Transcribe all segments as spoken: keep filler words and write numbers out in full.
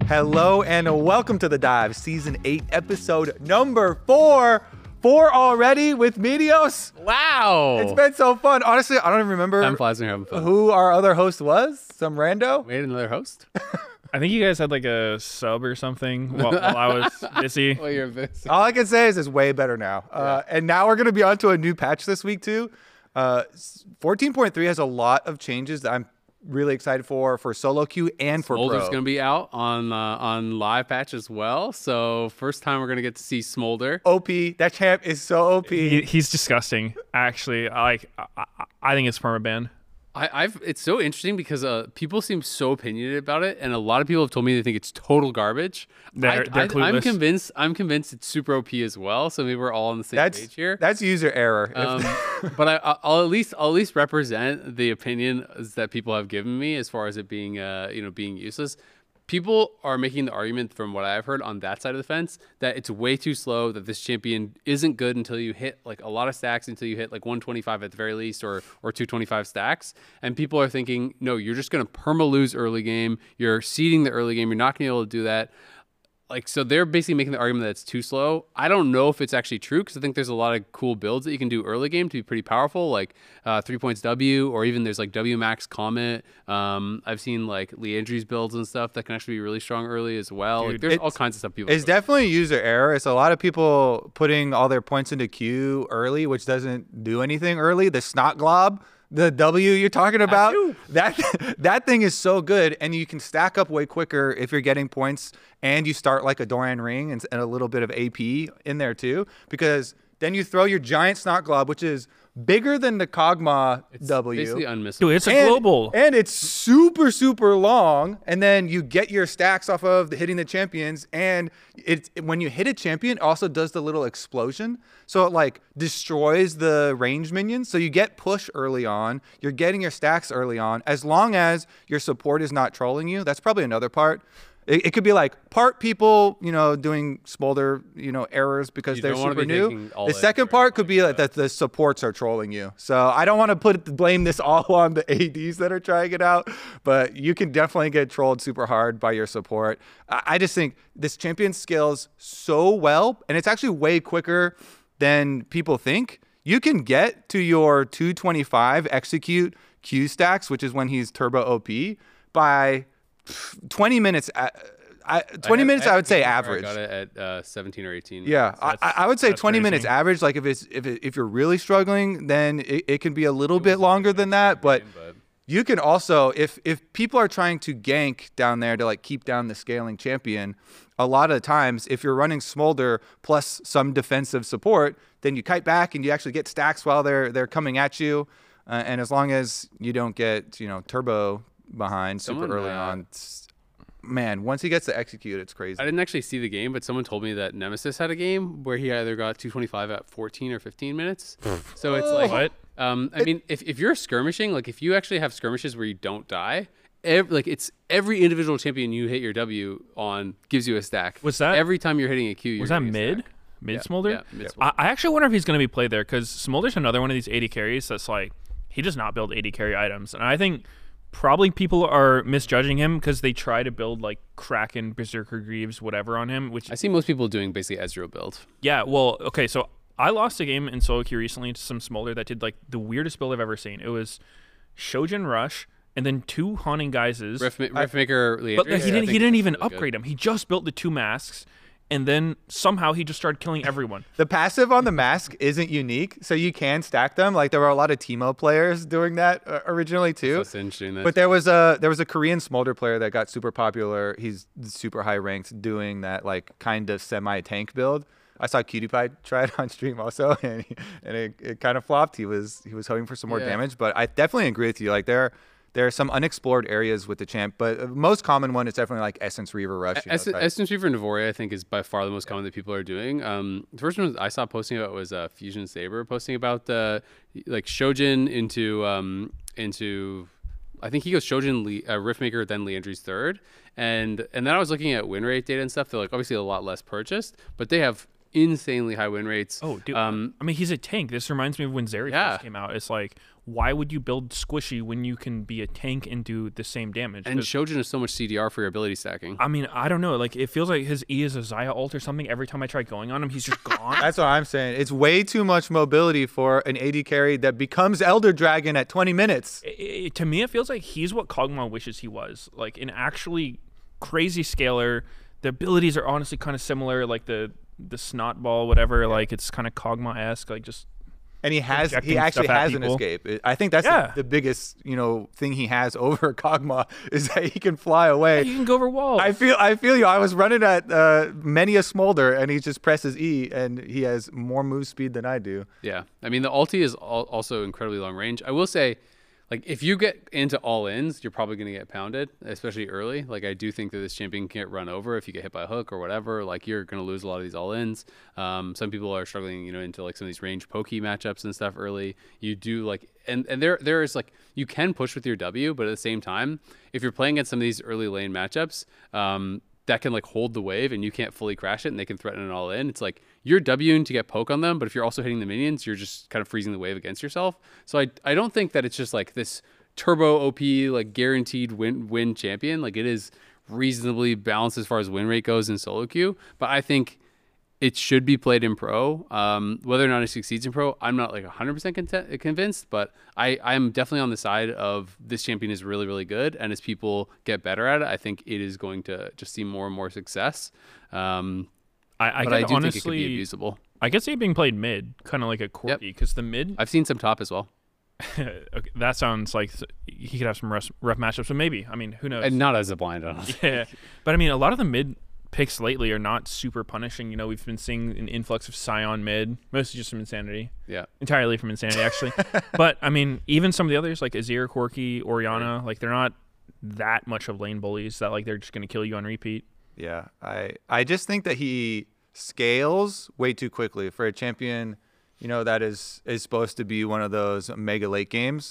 Hello and welcome to The Dive, Season eight, Episode number four. Four already with Meteos. Wow. It's been so fun. Honestly, I don't even remember I'm Flies having fun. who our other host was. Some rando. We had another host? I think you guys had like a sub or something while, while I was busy. Well, you're busy. All I can say is it's way better now. Uh, and now we're going to be on to a new patch this week, too. Uh, fourteen point three has a lot of changes that I'm really excited for, for solo queue and for Smolder's pro. going to be out on uh, on live patch as well. So first time we're going to get to see Smolder. O P. That champ is so O P. He, he's disgusting. Actually, I like. I, I think it's permaban. I, I've it's so interesting because uh, people seem so opinionated about it, and a lot of people have told me they think it's total garbage. They're, I, they're I, clueless. I'm convinced. I'm convinced it's super O P as well. So maybe we're all on the same That's page here. that's user error. Um, but I, I'll at least I'll at least represent the opinion that people have given me as far as it being uh you know being useless. People are making the argument, from what I've heard on that side of the fence, that it's way too slow, that this champion isn't good until you hit like a lot of stacks, until you hit like one twenty-five at the very least, or or two twenty-five stacks. And people are thinking, no, you're just going to perma lose early game. You're seeding the early game. You're not going to be able to do that. Like, so they're basically making the argument that it's too slow. I don't know if it's actually true, because I think there's a lot of cool builds that you can do early game to be pretty powerful, like uh, three points W, or even there's like W max Comet. Um, I've seen like Leandri's builds and stuff that can actually be really strong early as well. Dude, like, there's all it's- kinds of stuff people. It's definitely user error. It's a lot of people putting all their points into Q early, which doesn't do anything early. The snot glob, the W you're talking about, that that thing is so good, and you can stack up way quicker if you're getting points and you start like a Dorian Ring and, and a little bit of A P in there too, because then you throw your giant snot glob, which is bigger than the Kog'Maw it's W. basically unmissable. Dude, it's a and, global. and it's super super long, and then you get your stacks off of the, hitting the champions, and it when you hit a champion, it also does the little explosion, so it like destroys the range minions, so you get push early on, you're getting your stacks early on, as long as your support is not trolling you. That's probably another part. It, it could be like part people, you know, doing Smolder, you know, errors because You they're don't wanna super be new. taking all The that second for part could anything, be like that the supports are trolling you. So I don't want to put blame this all on the A Ds that are trying it out, but you can definitely get trolled super hard by your support. I, I just think this champion scales so well, and it's actually way quicker than people think. You can get to your two twenty-five execute Q stacks, which is when he's turbo O P, by twenty minutes. At, I, twenty had- minutes, I, had would say games where average. I got it at uh, seventeen or eighteen. Yeah, So I, that's- I would say that's twenty crazy. minutes average. Like if it's if it, if you're really struggling, then it, it can be a little bit longer than that. But you can also, if if people are trying to gank down there to like keep down the scaling champion, a lot of times if you're running Smolder plus some defensive support, then you kite back and you actually get stacks while they're they're coming at you. Uh, and as long as you don't get you know turbo behind super Someone, early uh, on. It's, man, once he gets to execute, it's crazy. I didn't actually see the game, but someone told me that Nemesis had a game where he either got two twenty-five at fourteen or fifteen minutes. So it's like, What? um, I mean, if, if you're skirmishing, like if you actually have skirmishes where you don't die, every, like it's every individual champion you hit your W on gives you a stack. Was that- every time you're hitting a Q? You're Was that getting a mid? stack. Mid Yeah, Smolder? yeah, mid Smolder. I, I actually wonder if he's going to be played there, because Smolder's another one of these A D carries that's like, he does not build A D carry items. And I think probably people are misjudging him because they try to build like Kraken, Berserker Greaves, whatever on him, which I see most people doing basically Ezreal build. yeah, well, okay, so I lost a game in solo queue recently to some Smolder that did like the weirdest build I've ever seen. It was Shojin Rush and then two Haunting Geizes. Rift, Riftmaker, Leandri, but like, he I didn't think he didn't is even really good. upgrade him. He just built the two masks, and then somehow he just started killing everyone. The passive on the mask isn't unique, so you can stack them. Like there were a lot of Teemo players doing that uh, originally too. That's interesting. That's But there was a there was a Korean Smolder player that got super popular. He's super high ranked doing that like kind of semi tank build. I saw QtPie try it on stream also, and he, and it, it kind of flopped. He was he was hoping for some more Yeah. damage, but I definitely agree with you. Like there there are some unexplored areas with the champ, but the most common one is definitely like Essence Reaver Rush. you know, Ess- type. Essence Reaver Navoria, I think, is by far the most common that people are doing. Um, the first one I saw posting about was uh, Fusion Saber posting about uh, like Shojin into um, into. I think he goes Shojin, Le- uh, Riftmaker, then Leandri's third, and and then I was looking at win rate data and stuff. They're like obviously a lot less purchased, but they have insanely high win rates. Oh, dude. Um, I mean, he's a tank. This reminds me of when Zeri Yeah. first came out. It's like, why would you build Squishy when you can be a tank and do the same damage? and 'Cause, Shojin is so much C D R for your ability stacking. I mean, I don't know. Like, it feels like his E is a Zaya ult or something. Every time I try going on him, he's just gone. That's what I'm saying. It's way too much mobility for an A D carry that becomes Elder Dragon at twenty minutes. It- it- to me, it feels like he's what Kog'Maw wishes he was. Like, an actually crazy scaler. The abilities are honestly kind of similar. Like, the the snot ball, whatever. Like, it's kind of Kog'Maw-esque. Like, just... And he has, Projecting he actually stuff at has an people. escape. I think that's Yeah. the, the biggest, you know, thing he has over Kog'Maw is that he can fly away. You can go over walls. I feel, I feel you. I was running at uh, many a smolder, and he just presses E, and he has more move speed than I do. Yeah, I mean the ulti is al- also incredibly long range. I will say, like if you get into all ins, you're probably going to get pounded, especially early. Like I do think that this champion can get run over if you get hit by a hook or whatever. Like you're going to lose a lot of these all ins. Um, some people are struggling, you know, into like some of these range pokey matchups and stuff early. You do like, and and there there is like you can push with your W, but at the same time, if you're playing against some of these early lane matchups, um, that can like hold the wave and you can't fully crash it and they can threaten it all in. It's like you're Wing to get poke on them, but if you're also hitting the minions, you're just kind of freezing the wave against yourself. So I I don't think that it's just like this turbo O P like guaranteed win win champion. Like it is reasonably balanced as far as win rate goes in solo queue, but I think it should be played in pro. Um, whether or not it succeeds in pro, I'm not like one hundred percent content, convinced, but I, I'm definitely on the side of this champion is really, really good. And as people get better at it, I think it is going to just see more and more success. Um, I, I but could I do honestly, think it could be abusable. I guess it being played mid, kind of like a Corki, because the mid, I've seen some top as well. okay, that sounds like he could have some rough, rough matchups, but maybe. I mean, who knows? And not as a blind, honestly. Yeah, but I mean, a lot of the mid picks lately are not super punishing. You know, we've been seeing an influx of Scion mid, mostly just from Insanity. Yeah. Entirely from Insanity, actually. But, I mean, even some of the others, like Azir, Corki, Orianna, like, they're not that much of lane bullies that, like, they're just going to kill you on repeat. Yeah, I I just think that he scales way too quickly for a champion, you know, that is is supposed to be one of those mega late games.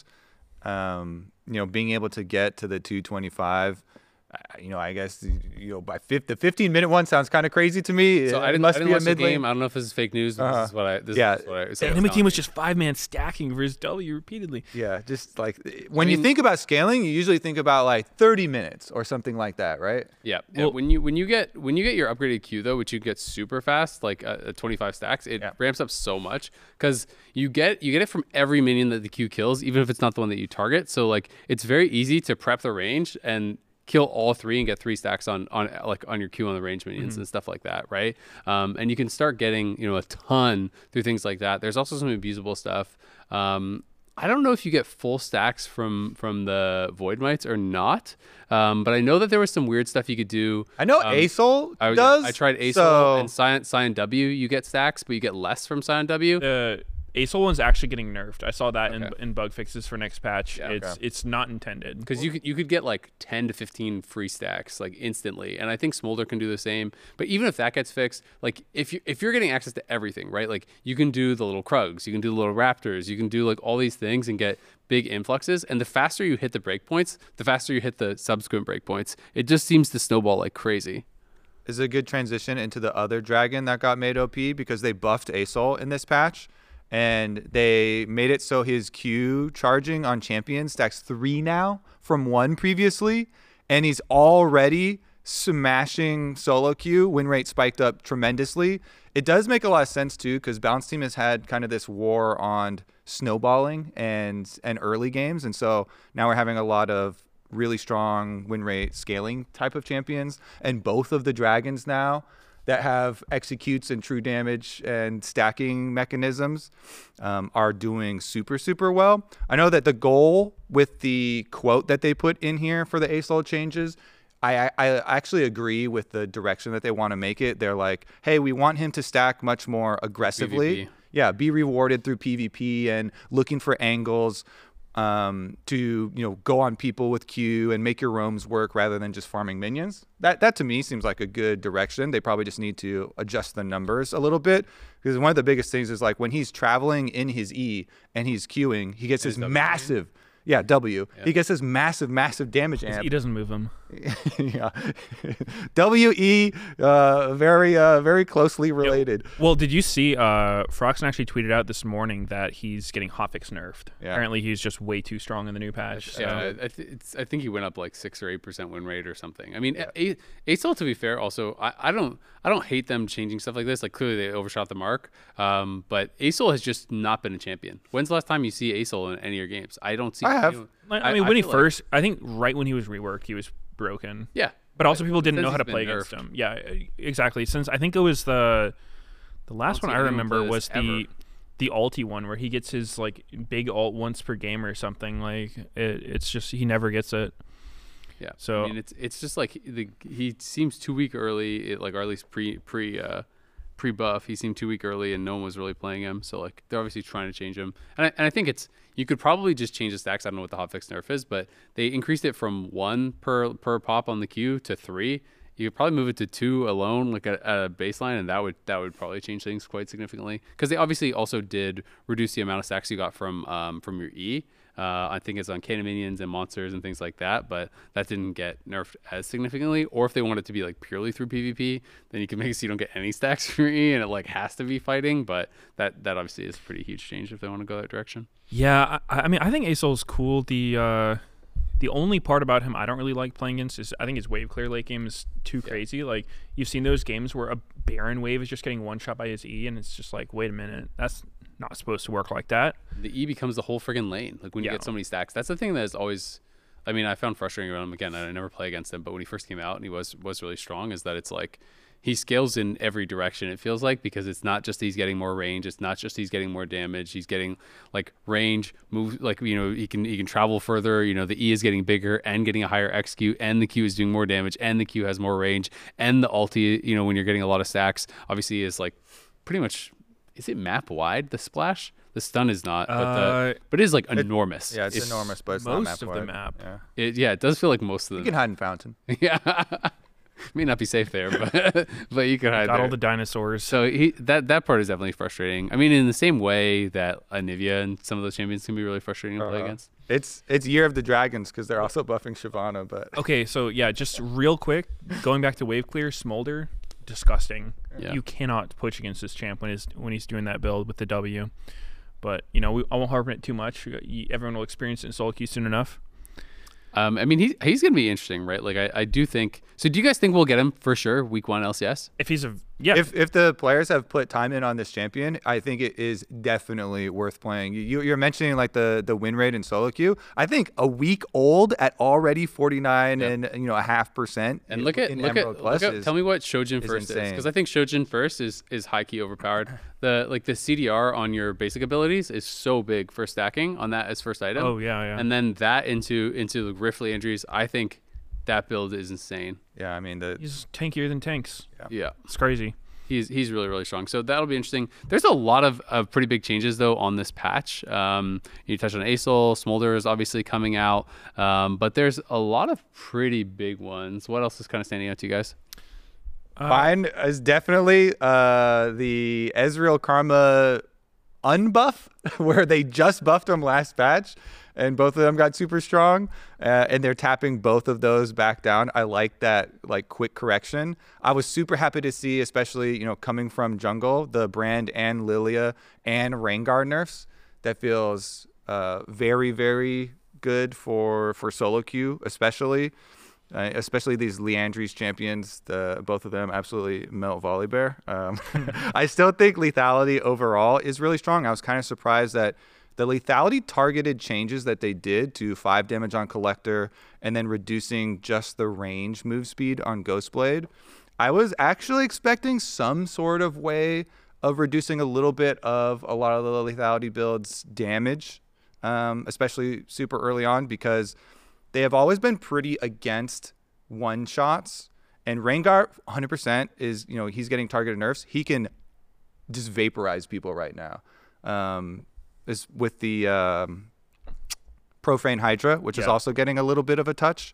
Um, you know, being able to get to the two twenty-five, uh, you know, I guess you know by fifty, the fifteen minute one sounds kind of crazy to me. So it I didn't, must I didn't be a watch the mid lane. game. I don't know if this is fake news. But Uh-huh. This is what I. This Yeah. is what I. So The it's enemy not. team was just five-man stacking for his W repeatedly. Yeah, just like when I you mean- think about scaling, you usually think about like thirty minutes or something like that, right? Yeah. yeah. Well- When you when you get when you get your upgraded Q though, which you get super fast, like uh, uh, twenty-five stacks, it Yeah. ramps up so much because you get you get it from every minion that the Q kills, even if it's not the one that you target. So like it's very easy to prep the range and kill all three and get three stacks on on like on your Q on the range minions Mm-hmm. and stuff like that, right? Um, and you can start getting you know a ton through things like that. There's also some abusable stuff. Um, I don't know if you get full stacks from from the Void Mites or not, um, but I know that there was some weird stuff you could do. I know Um, Asol I, does. I tried Asol so and Scion, Scion W. You get stacks, but you get less from Scion W. The Asol one's actually getting nerfed. I saw that in, Okay. in bug fixes for next patch. Yeah, it's okay. it's not intended. Because you could you could get like ten to fifteen free stacks like instantly, and I think Smolder can do the same. But even if that gets fixed, like if you if you're getting access to everything, right? Like you can do the little Krugs, you can do the little Raptors, you can do like all these things and get big influxes. And the faster you hit the breakpoints, the faster you hit the subsequent breakpoints. It just seems to snowball like crazy. is a good transition into the other dragon that got made O P because they buffed Asol in this patch. And they made it so his Q charging on champion stacks three now from one previously. And he's already smashing solo Q. Win rate spiked up tremendously. It does make a lot of sense, too, because Bounce Team has had kind of this war on snowballing and, and early games. And so now we're having a lot of really strong win rate scaling type of champions. And both of the dragons now that have executes and true damage and stacking mechanisms um, are doing super, super well. I know that the goal with the quote that they put in here for the Asol changes, I, I actually agree with the direction that they want to make it. They're like, hey, we want him to stack much more aggressively. PvP. Yeah, be rewarded through PvP and looking for angles um, to, you know, go on people with Q and make your roams work rather than just farming minions. That, that to me seems like a good direction. They probably just need to adjust the numbers a little bit because one of the biggest things is like when he's traveling in his E and he's queuing, he gets his W. massive, yeah, W. Yeah. He gets his massive, massive damage amp. He doesn't move him. yeah. W E, uh, very, uh, very closely related. Yeah. Well, did you see uh, Froxon actually tweeted out this morning that he's getting hotfix nerfed? Yeah. Apparently, he's just way too strong in the new patch. So. Yeah, I, th- it's, I think he went up like six or eight percent win rate or something. I mean, yeah. A- ASOL, to be fair, also I, I don't I don't hate them changing stuff like this. Like clearly they overshot the mark, um, but ASOL has just not been a champion. When's the last time you see ASOL in any of your games? I don't see. I have. You know, I mean, I, when I he first, like, I think right when he was reworked, he was broken. Yeah. But also people didn't know how to play nerfed. against him. Yeah, exactly. Since I think it was the the last one I remember was the ever. the ulti one where he gets his like big ult once per game or something. Like it, it's just he never gets it. Yeah. So I mean, it's it's just like the he seems too weak early, it, like or at least pre pre uh, pre buff. He seemed too weak early, and no one was really playing him. So like they're obviously trying to change him. And I, and I think it's you could probably just change the stacks. I don't know what the hotfix nerf is, but they increased it from one per per pop on the Q to three. You could probably move it to two alone, like at a baseline, and that would that would probably change things quite significantly. Because they obviously also did reduce the amount of stacks you got from um, from your E. Uh, I think it's on cannon minions and monsters and things like that, but that didn't get nerfed as significantly. Or if they want it to be like purely through PvP, then you can make it so you don't get any stacks from your E, and it like has to be fighting. But that that obviously is a pretty huge change if they want to go that direction. Yeah, I, I mean, I think ASOL's cool. The uh, the only part about him I don't really like playing against is I think his wave clear late game is too yeah. crazy. Like you've seen those games where a Baron wave is just getting one shot by his E, and it's just like, wait a minute, that's not supposed to work like that. The E becomes the whole friggin' lane. Like when you yeah. get so many stacks, that's the thing that is always. I mean, I found frustrating around him again. I never play against him, but when he first came out and he was was really strong, is that it's like he scales in every direction. It feels like because it's not just he's getting more range. It's not just he's getting more damage. He's getting like range, move like you know he can he can travel further. You know the E is getting bigger and getting a higher X Q, and the Q is doing more damage, and the Q has more range, and the ulti. You know when you're getting a lot of stacks, obviously is like pretty much. Is it map wide the splash? The stun is not, but the Uh, but it is like it- enormous. Yeah, it's, enormous, but it's not most map of wide. the map. Yeah. It, yeah, it does feel like most of You them. can hide in Fountain. Yeah, may not be safe there, but but you could hide Got there. all the dinosaurs. So he that that part is definitely frustrating. I mean, in the same way that Anivia and some of those champions can be really frustrating to play Uh-huh. against. It's it's Year of the Dragons because they're also buffing Shyvana, but Okay, so yeah, just real quick, going back to wave clear, Smolder, disgusting. Yeah. You cannot push against this champ when he's when he's doing that build with the W. But you know, we, I won't harp on it too much. You- Everyone will experience it in solo queue soon enough. Um, I mean, he he's gonna be interesting, right? Like I, I do think. So do you guys think we'll get him for sure week one L C S? If he's a yeah, if if the players have put time in on this champion, I think it is definitely worth playing. You you're mentioning like the the win rate in solo queue. I think a week old at already forty-nine Yeah. and you know a half percent. And look at in look Emerald at, Plus look at is- tell me what Shojin is first is insane. because I think Shojin first is is high key overpowered. The like the C D R on your basic abilities is so big for stacking on that as first item. oh yeah, yeah. And then that into into the Riftly injuries, I think that build is insane. Yeah, I mean the he's tankier than tanks. Yeah. It's crazy. He's he's really really strong. So that'll be interesting. There's a lot of, of pretty big changes though on this patch. Um, you touched on ASOL, Smolder is obviously coming out, um, but there's a lot of pretty big ones. What else is kind of standing out to you guys? Uh, Mine is definitely uh, the Ezreal Karma unbuff, where they just buffed him last patch, and both of them got super strong, uh, and they're tapping both of those back down. I like that, like quick correction. I was super happy to see, especially you know coming from jungle, the Brand and Lilia and Rengar nerfs. That feels uh, very very good for for solo queue, especially. Uh, especially these Leandries champions, the both of them absolutely melt Volibear. Um, I still think lethality overall is really strong. I was kind of surprised that the lethality targeted changes that they did to five damage on Collector and then reducing just the range move speed on Ghostblade. I was actually expecting some sort of way of reducing a little bit of a lot of the lethality builds damage, um, especially super early on, because they have always been pretty against one shots, and Rengar one hundred percent is, you know, he's getting targeted nerfs. He can just vaporize people right now. Um, is with the um, Profane Hydra, which is Yeah. also getting a little bit of a touch.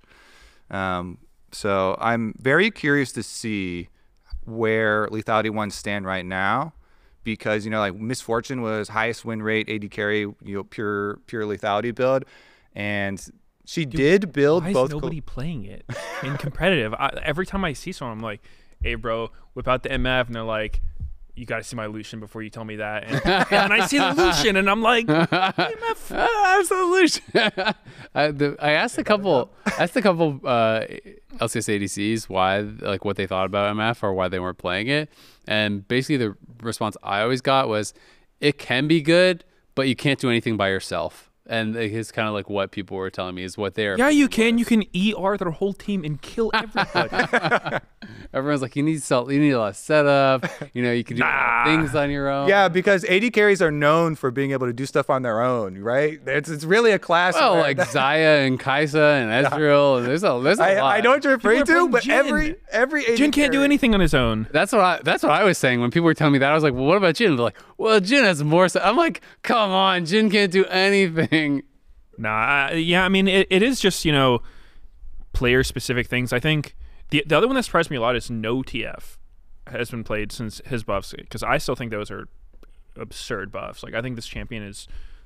Um, so I'm very curious to see where lethality ones stand right now, because you know, like Misfortune was highest win rate A D carry, you know, pure pure lethality build. And she did build Why is both. nobody playing it in competitive? I, every time I see someone, I'm like, "Hey, bro, whip out the M F," and they're like, "You got to see my Lucian before you tell me that." And, and I see the Lucian, and I'm like, "M F." Absolutely. I, the, I asked a couple, asked a couple uh, L C S A D Cs why, like, what they thought about M F or why they weren't playing it, and basically the response I always got was, "It can be good, but you can't do anything by yourself." And it's kind of like what people were telling me is what they're. Yeah, you can. You can E R their whole team and kill everybody. Everyone's like, you need salt, you need a lot of setup. You know, you can do Nah. things on your own. Yeah, because A D carries are known for being able to do stuff on their own, right? It's it's really a class. Well, where- like Zaya and Kaisa and Ezreal, and there's a there's a I, lot. I know what you're referring People are to, but playing Jhin. every every A D Jin can't do carry- anything on his own. That's what I that's what I was saying when people were telling me that. I was like, well, what about Jin? They're like, well, Jin has more. So I'm like, come on, Jin can't do anything. Nah, I- yeah, I mean, it, it is just, you know, player-specific things. I think the the other one that surprised me a lot is no T F has been played since his buffs, because I still think those are absurd buffs. Like, I think this champion is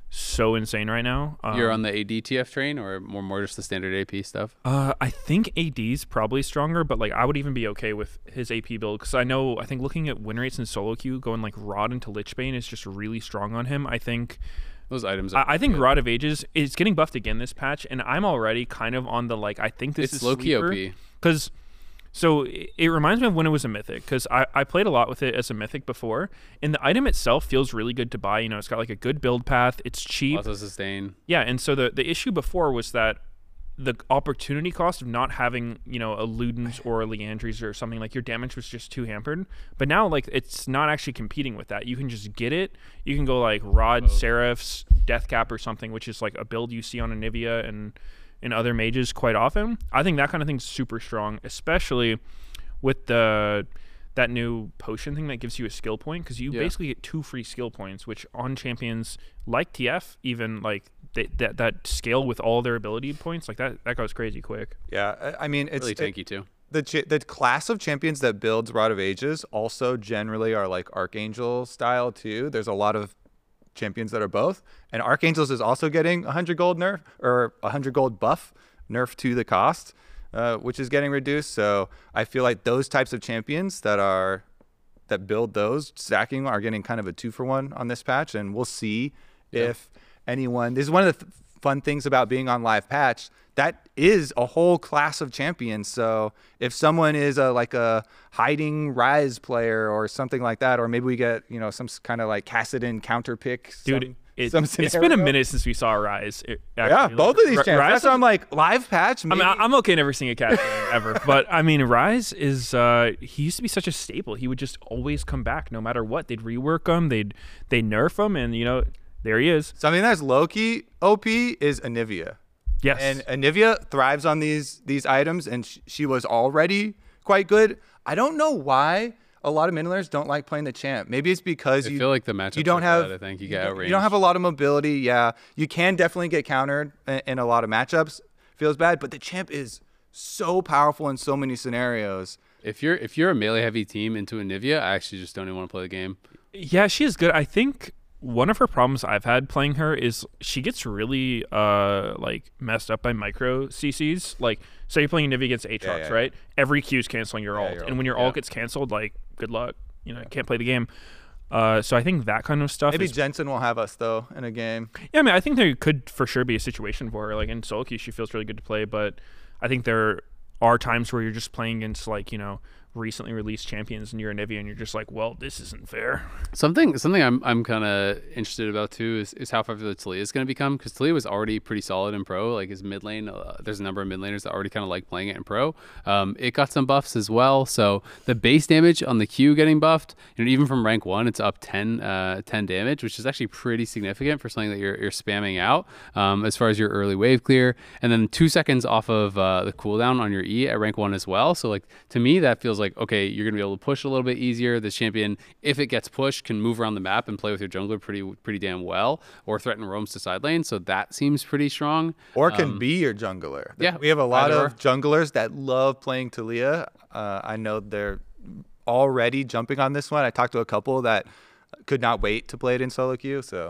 so insane right now. Um, You're on the A D T F train, or more more just the standard A P stuff? Uh, I think A D's probably stronger, but like I would even be okay with his A P build, because I know I think looking at win rates in solo queue, going like Rod into Lichbane is just really strong on him. I think Those items. Are I, I think good. Rod of Ages is getting buffed again this patch, and I'm already kind of on the like I think this It's is low key O P. because. So it, it reminds me of when it was a mythic, because I, I played a lot with it as a mythic before, and the item itself feels really good to buy. You know, it's got like a good build path, it's cheap. Also sustain. Yeah, and so the, the issue before was that the opportunity cost of not having, you know, a Ludens or a Leandries or something, like your damage was just too hampered. But now, like, it's not actually competing with that. You can just get it. You can go like Rod, Seraphs, Deathcap or something, which is like a build you see on Anivia and in other mages quite often. I think that kind of thing's super strong, especially with the that new potion thing that gives you a skill point, because you Yeah. basically get two free skill points, which on champions like T F, even like they, that that scale with all their ability points, like that that goes crazy quick. Yeah, I I mean it's Really it- tanky too. the ch- the class of champions that builds Rod of Ages also generally are like Archangel style too. There's a lot of champions that are both, and Archangels is also getting one hundred gold nerf or one hundred gold buff nerf to the cost, uh, which is getting reduced. So I feel like those types of champions that are that build those stacking are getting kind of a two for one on this patch, and we'll see Yeah. if anyone. This is one of the th- fun things about being on live patch. That is a whole class of champions. So if someone is a like a hiding Rise player or something like that, or maybe we get you know some kind of like Kassadin counter pick, Dude, some, it, some it's been a scenario. minute since we saw Rise. It, Yeah, actually, both like, of these Ri- champions. Rise That's why is- I'm like live patch. I Maybe, mean, I- I'm okay never seeing a cat ever, but I mean, Rise is uh, he used to be such a staple. He would just always come back no matter what. They'd rework him, they'd they nerf him, and you know, there he is. something that's low key O P is Anivia. Yes, And Anivia thrives on these these items, and sh- she was already quite good. I don't know why a lot of mid laners don't like playing the champ. Maybe it's because I you feel like the matchups you don't are have bad, I think you get you outranged. don't have a lot of mobility. Yeah, you can definitely get countered in, in a lot of matchups. Feels bad, but the champ is so powerful in so many scenarios. If you're if you're a melee heavy team into Anivia, I actually just don't even want to play the game. yeah, she is good. I think one of her problems I've had playing her is she gets really uh like messed up by micro C Cs. Like, say you're playing Nivea against Aatrox, Yeah, yeah. right? Every Q is canceling your Yeah, ult, your and ult, when your yeah. ult gets canceled, like, good luck. You know, you can't play the game. Uh, so I think that kind of stuff. Maybe is, Jensen will have us though in a game. yeah, I mean, I think there could for sure be a situation for her. Like in solo queue, she feels really good to play, but I think there are times where you're just playing against like you know recently released champions and you're a Nivea and you're just like, well, this isn't fair. Something something I'm I'm kind of interested about too is, is how popular Talia is going to become, because Talia was already pretty solid in pro. Like his mid lane, uh, there's a number of mid laners that already kind of like playing it in pro. Um, it got some buffs as well, so the base damage on the Q getting buffed. You know, even from rank one, it's up ten, uh, ten damage, which is actually pretty significant for something that you're you're spamming out. Um, as far as your early wave clear, and then two seconds off of uh, the cooldown on your E at rank one as well. So like to me, that feels like okay, you're gonna be able to push a little bit easier. This champion, if it gets pushed, can move around the map and play with your jungler pretty pretty damn well, or threaten roams to side lane. So that seems pretty strong. Or can Um, be your jungler. yeah, We have a lot either of or. junglers that love playing Talia. Uh, I know they're already jumping on this one. I talked to a couple that could not wait to play it in solo queue. So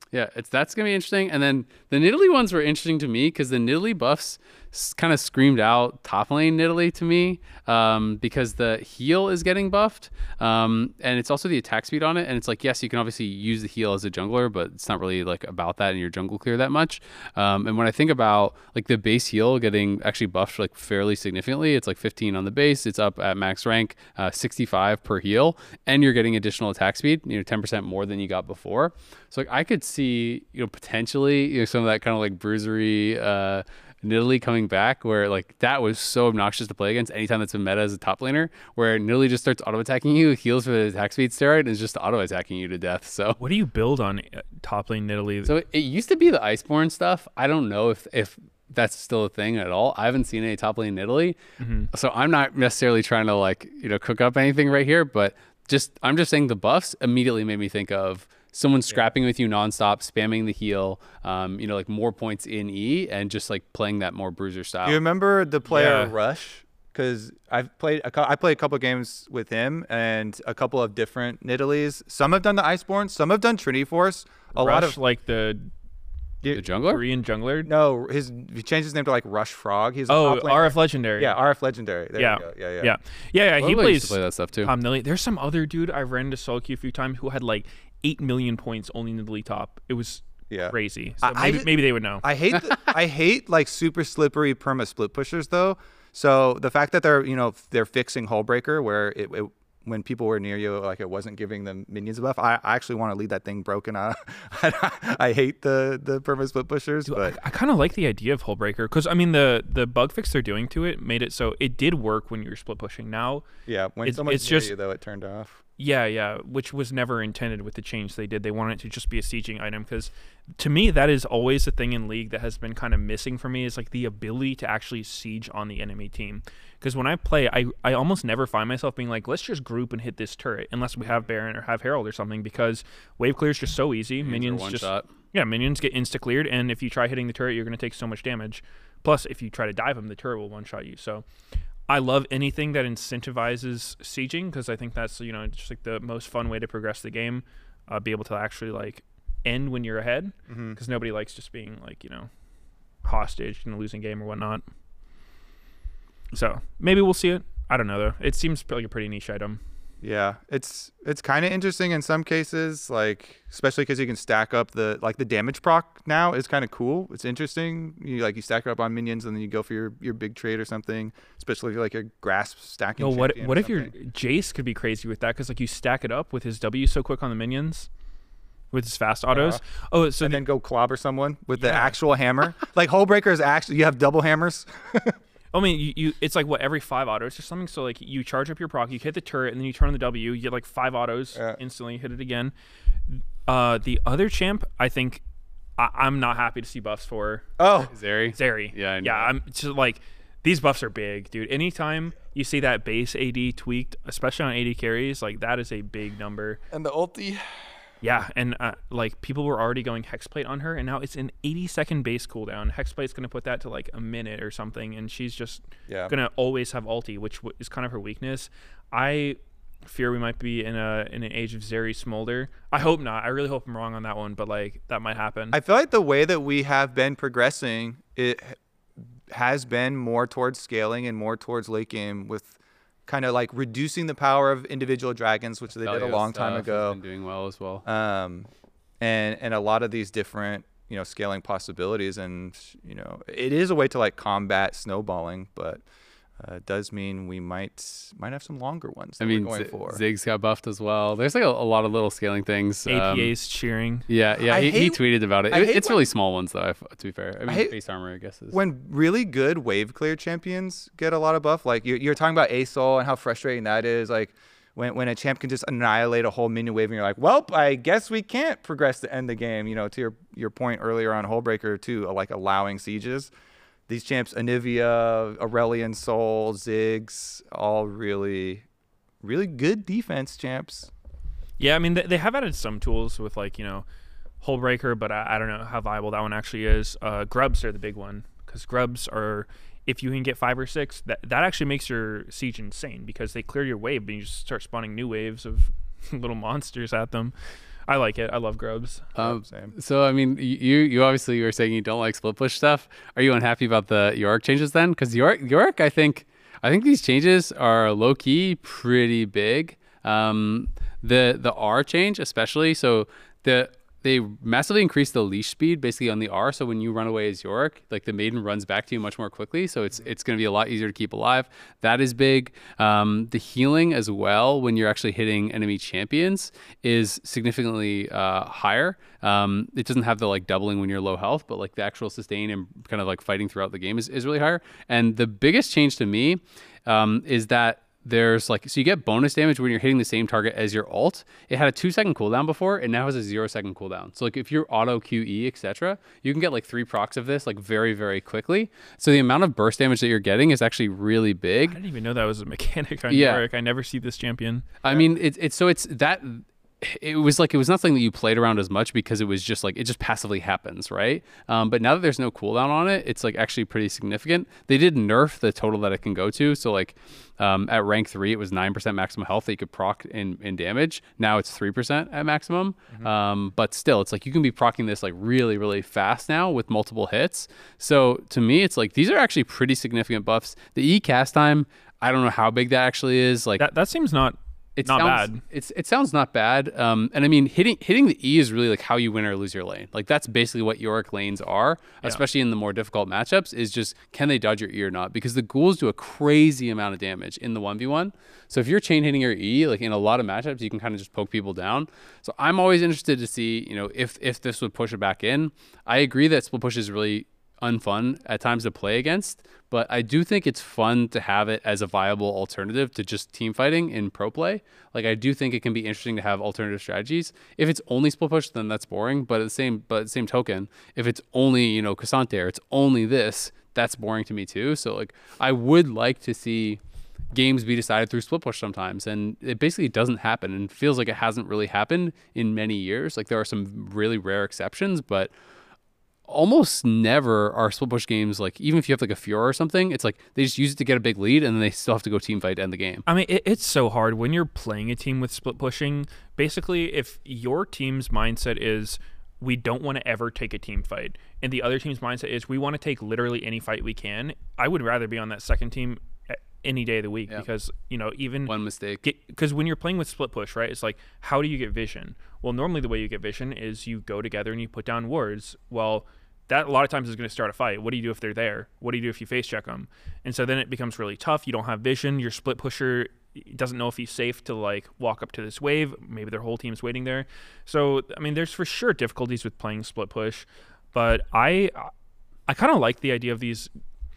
Yeah, it's that's gonna be interesting. And then the Nidalee ones were interesting to me because the Nidalee buffs kind of screamed out top lane Nidalee to me um, because the heal is getting buffed, um, and it's also the attack speed on it. And it's like, yes, you can obviously use the heal as a jungler, but it's not really like about that in your jungle clear that much. Um, and when I think about like the base heal getting actually buffed like fairly significantly, it's like fifteen on the base, it's up at max rank, uh, sixty-five per heal, and you're getting additional attack speed, you know, ten percent more than you got before. So like I could see, you know, potentially, you know, some of that kind of like bruisery uh, Nidalee coming back, where like that was so obnoxious to play against anytime that's been meta as a top laner, where Nidalee just starts auto attacking you, heals for the attack speed steroid, and is just auto attacking you to death. So What do you build on uh, top lane Nidalee? so it used to be the Iceborne stuff. I don't know if if that's still a thing at all. I haven't seen any top lane Nidalee, mm-hmm. so I'm not necessarily trying to like you know cook up anything right here, but just I'm just saying the buffs immediately made me think of someone scrapping yeah. with you nonstop, spamming the heal, um, you know, like more points in E, and just like playing that more bruiser style. Do you remember the player Yeah. Rush? Because I've played, a, cou- I played a couple games with him and a couple of different Nidalees. Some have done the Iceborne, some have done Trinity Force. A Rush, lot of like the The jungler? Korean jungler. no, his he changed his name to like Rush Frog. He's a Oh, top laner. R F Legendary. Yeah, R F Legendary. There yeah. you go. Yeah, yeah, yeah, yeah, yeah. He Lowley used plays to play that stuff too. Tom Nidalee. There's some other dude I ran into Sulky a few times who had like eight million points only in the Nidalee top. It was Yeah. crazy. So I- I maybe, did- maybe they would know. I hate the, I hate like super slippery perma split pushers though. So the fact that they're you know they're fixing Hullbreaker where it, it when people were near you like it wasn't giving them minions a buff. I, I actually want to leave that thing broken. I, I, I hate the the perma split pushers, Dude, but I, I kind of like the idea of Hullbreaker because I mean the the bug fix they're doing to it made it so it did work when you were split pushing. Now, yeah, when it's- someone's it's near just- you though, it turned off. yeah, yeah, which was never intended with the change they did. They wanted it to just be a sieging item because to me that is always the thing in League that has been kind of missing for me is like the ability to actually siege on the enemy team. Because when I play, I, I almost never find myself being like, let's just group and hit this turret unless we have Baron or have Herald or something because wave clear is just so easy. Minions one just shot. yeah, minions get insta cleared, and if you try hitting the turret, you're going to take so much damage. Plus, if you try to dive them, the turret will one shot you. So, I love anything that incentivizes sieging because I think that's you know just like the most fun way to progress the game. Uh, be able to actually like end when you're ahead because Mhm. nobody likes just being like you know hostage in a losing game or whatnot. So maybe we'll see it. I don't know though. It seems like a pretty niche item. Yeah, it's it's kind of interesting in some cases, like especially because you can stack up the like the damage proc now is kind of cool. It's interesting. You like you stack it up on minions and then you go for your, your big trade or something. Especially if you're like a grasp stacking. No, what champion what or if your something. Jace could be crazy with that because like you stack it up with his W so quick on the minions, with his fast autos. Yeah. Oh, so and the, then go clobber someone with the Yeah. actual hammer. Like Hullbreaker is actually you have double hammers. I mean, you, you it's like what every five autos or something. So like you charge up your proc, you hit the turret, and then you turn on the W. You get like five autos Yeah. instantly. Hit it again. Uh, the other champ, I think, I, I'm not happy to see buffs for Oh, Zeri. Zeri. Yeah, I know yeah. that. I'm just like these buffs are big, dude. Anytime you see that base A D tweaked, especially on A D carries, like that is a big number. and the ulti. Yeah, and uh, like people were already going Hexplate on her, and now it's an eighty second base cooldown. Hexplate's gonna put that to like a minute or something, and she's just Yeah. gonna always have ulti, which w- is kind of her weakness. I fear we might be in a in an age of Zeri Smolder. I hope not. I really hope I'm wrong on that one, but like that might happen. I feel like the way that we have been progressing, it has been more towards scaling and more towards late game with kind of like reducing the power of individual dragons, which they did a Elio long time stuff has ago. been doing well as well. Um, and and a lot of these different you know scaling possibilities, and you know it is a way to like combat snowballing, but uh, it does mean we might might have some longer ones that I mean, we're going Z- for. Ziggs got buffed as well. There's like a, a lot of little scaling things. A um, P A's cheering. Yeah, yeah. I He, he hate- tweeted about it. I It- hate it's when- really small ones though. I f- To be fair, I mean, hate- base armor, I guess is. When really good wave clear champions get a lot of buff, like you're, you're talking about Asol and how frustrating that is. Like when when a champ can just annihilate a whole minion wave, and you're like, well, I guess we can't progress to end the game. You know, to your your point earlier on Hullbreaker too, uh, like allowing sieges. These champs, Anivia, Aurelion Soul, Ziggs, all really, really good defense champs. Yeah, I mean they, they have added some tools with like you know, Hullbreaker, but I, I don't know how viable that one actually is. Uh, grubs are the big one because grubs are if you can get five or six, that that actually makes your siege insane because they clear your wave, and you just start spawning new waves of little monsters at them. I like it. I love Grubs. Um, Same. so I mean, you you obviously you were saying you don't like split push stuff. Are you unhappy about the Yorick changes then? Because Yorick, Yorick, I think, I think these changes are low key pretty big. Um, the the R change especially. So the they massively increase the leash speed basically on the R. So when you run away as Yorick, like the maiden runs back to you much more quickly. So it's it's going to be a lot easier to keep alive. That is big. Um, the healing as well when you're actually hitting enemy champions is significantly uh, higher. Um, it doesn't have the like doubling when you're low health, but like the actual sustain and kind of like fighting throughout the game is, is really higher. And the biggest change to me um, is that there's like, so you get bonus damage when you're hitting the same target as your ult. It had a two second cooldown before, and now has a zero second cooldown. So like if you're auto Q E, et cetera, you can get like three procs of this like very, very quickly. So the amount of burst damage that you're getting is actually really I big. didn't even know that was a mechanic on Yeah. Yorick. I never see this champion. I mean, it's it's so it's that it was like it was not something that you played around as much because it was just like it just passively happens, right? Um, but now that there's no cooldown on it, it's like actually pretty significant. They did nerf the total that it can go to, so like um, at rank three it was nine percent maximum health that you could proc in, in damage. Now it's three percent at maximum, mm-hmm. um, but still it's like you can be procking this like really really fast now with multiple hits. So to me it's like these are actually pretty significant buffs. The E cast time, I don't know how big that actually is. Like That that seems not It not sounds, bad. It's it sounds not bad. Um, and I mean, hitting hitting the E is really like how you win or lose your lane. Like that's basically what Yorick lanes are, Yeah. especially in the more difficult matchups. Is just can they dodge your E or not? Because the ghouls do a crazy amount of damage in the one v one. So if you're chain hitting your E, like in a lot of matchups, you can kind of just poke people down. So I'm always interested to see, you know, if if this would push it back in. I agree that split push is really unfun at times to play against, but I do think it's fun to have it as a viable alternative to just team fighting in pro play. Like I do think it can be interesting to have alternative strategies. If it's only split push, then that's boring. But at the same, but at the same token, if it's only, you know, Cassante or it's only this, that's boring to me too. So like I would like to see games be decided through split push sometimes, and it basically doesn't happen and feels like it hasn't really happened in many years. Like there are some really rare exceptions, but almost never are split push games like, even if you have like a Fiora or something, it's like they just use it to get a big lead and then they still have to go team fight to end the game. I mean, it, it's so hard when you're playing a team with split pushing. Basically, if your team's mindset is we don't want to ever take a team fight, and the other team's mindset is we want to take literally any fight we can, I would rather be on that second team any day of the week. Yeah. Because, you know, even one mistake, because when you're playing with split push, right, it's like, how do you get vision? Well, normally the way you get vision is you go together and you put down wards. Well, that a lot of times is going to start a fight. What do you do if they're there? What do you do if you face check them? And so then it becomes really tough. You don't have vision. Your split pusher doesn't know if he's safe to like walk up to this wave. Maybe their whole team's waiting there. So, I mean, there's for sure difficulties with playing split push, but I, I kind of like the idea of these,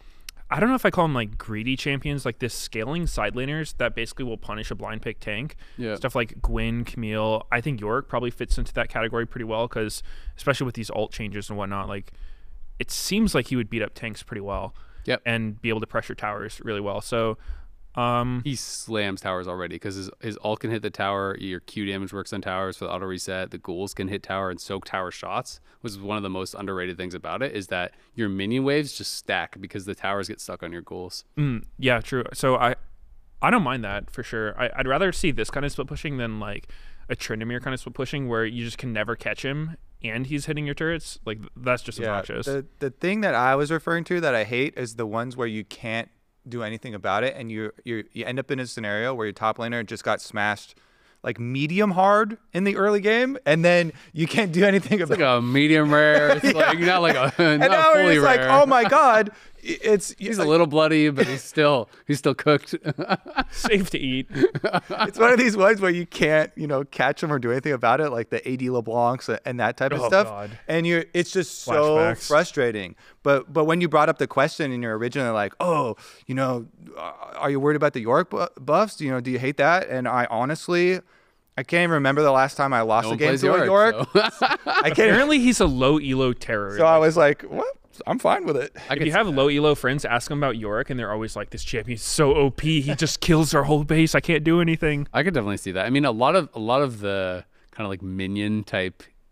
I don't know if I call them like greedy champions, like this scaling side laners that basically will punish a blind pick tank. Yeah. Stuff like Gwyn, Camille. I think Yorick probably fits into that category pretty well because especially with these ult changes and whatnot, like it seems like he would beat up tanks pretty well. Yep. And be able to pressure towers really well. So um, he slams towers already because his, his ult can hit the tower. Your Q damage works on towers for the auto reset. The ghouls can hit tower and soak tower shots, which is one of the most underrated things about it, is that your minion waves just stack because the towers get stuck on your ghouls. Mm, yeah, true. So I I don't mind that for sure. I, I'd rather see this kind of split pushing than like a Tryndamere kind of split pushing where you just can never catch him and he's hitting your turrets. Like that's just yeah, obnoxious. The, the thing that I was referring to that I hate is the ones where you can't do anything about it, and you you you end up in a scenario where your top laner just got smashed like medium hard in the early game, and then you can't do anything It's about like a medium rare. It's Yeah. like not like a not and now a fully it's rare. like, oh my god, it's He's a little bloody, but he's still he's still cooked. Safe to eat. it's one of these ones where you can't, you know, catch them or do anything about it, like the A D LeBlancs and that type of Oh, stuff. God. And you're, it's just so Flashbacks. frustrating. But but when you brought up the question and you're originally like, oh, you know, are you worried about the Yorick bu- buffs? You know, do you hate that? And I honestly, I can't even remember the last time I lost No a one game plays to a Yorick, Yorick. so. I can't. Apparently he's a low elo terror. So I was like, what? I'm fine with it. I If could you see have that. low elo friends, ask them about Yorick, and they're always like, "This champion's so O P. He just kills our whole base. I can't do anything." I could definitely see that. I mean, a lot of a lot of the kind of like minion type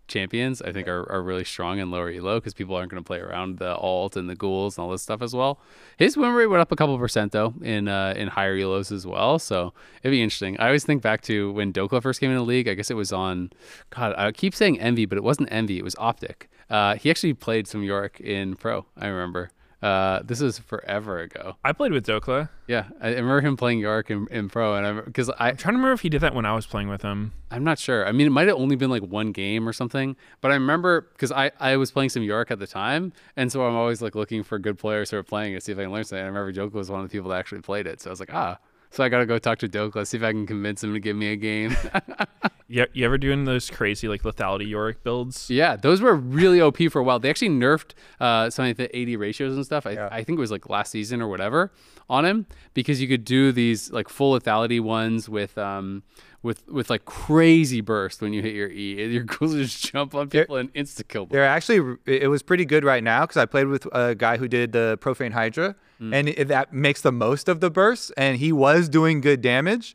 champions, I think are, are really strong in lower elo because people aren't going to play around the alt and the ghouls and all this stuff as well. His win rate went up a couple percent though in uh, in higher elos as well, so it'd be interesting. I always think back to when Dokla first came into the league. I guess it was on, God, I keep saying Envy, but it wasn't Envy. It was Optic. Uh, he actually played some Yorick in Pro. I remember. Uh, this is forever ago. I played with Dokla. Yeah, I I remember him playing Yorick in, in Pro, and I because I I'm trying to remember if he did that when I was playing with him. I'm not sure. I mean, it might have only been like one game or something, but I remember because I, I was playing some Yorick at the time, and so I'm always like looking for good players who are playing it, see if I can learn something. And I remember Dokla was one of the people that actually played it, so I was like, ah, so I got to go talk to Dokla, see if I can convince him to give me a game. You, you ever doing those crazy like lethality Yorick builds? Yeah, those were really O P for a while. They actually nerfed uh, some of the A D ratios and stuff. I, Yeah. I think it was like last season or whatever on him because you could do these like full lethality ones with um with with like crazy burst when you hit your E. Your ghouls just jump on people and insta kill them. They're actually, it was pretty good right now because I played with a guy who did the Profane Hydra, and it, that makes the most of the bursts, and he was doing good damage.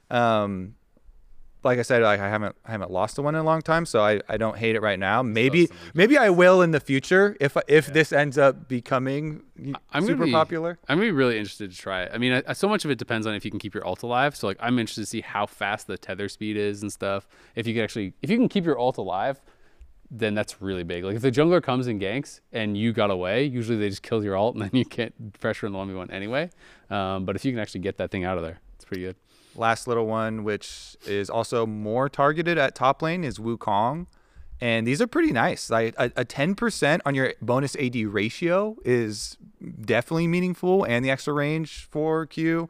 Um, like I said, like I haven't I haven't lost to one in a long time, so I, I don't hate it right now. Maybe maybe I will in the future if if this ends up becoming I'm super gonna be, popular. I'm gonna be really interested to try it. I mean, I, so much of it depends on if you can keep your ult alive. So like, I'm interested to see how fast the tether speed is and stuff. If you can actually, if you can keep your ult alive, then that's really big. Like if the jungler comes and ganks and you got away, usually they just kill your ult and then you can't pressure in the one v one anyway. Um, but if you can actually get that thing out of there, it's pretty good. Last little one, which is also more targeted at top lane, is Wukong. And these are pretty nice. Like a, a ten percent on your bonus A D ratio is definitely meaningful, and the extra range for Q.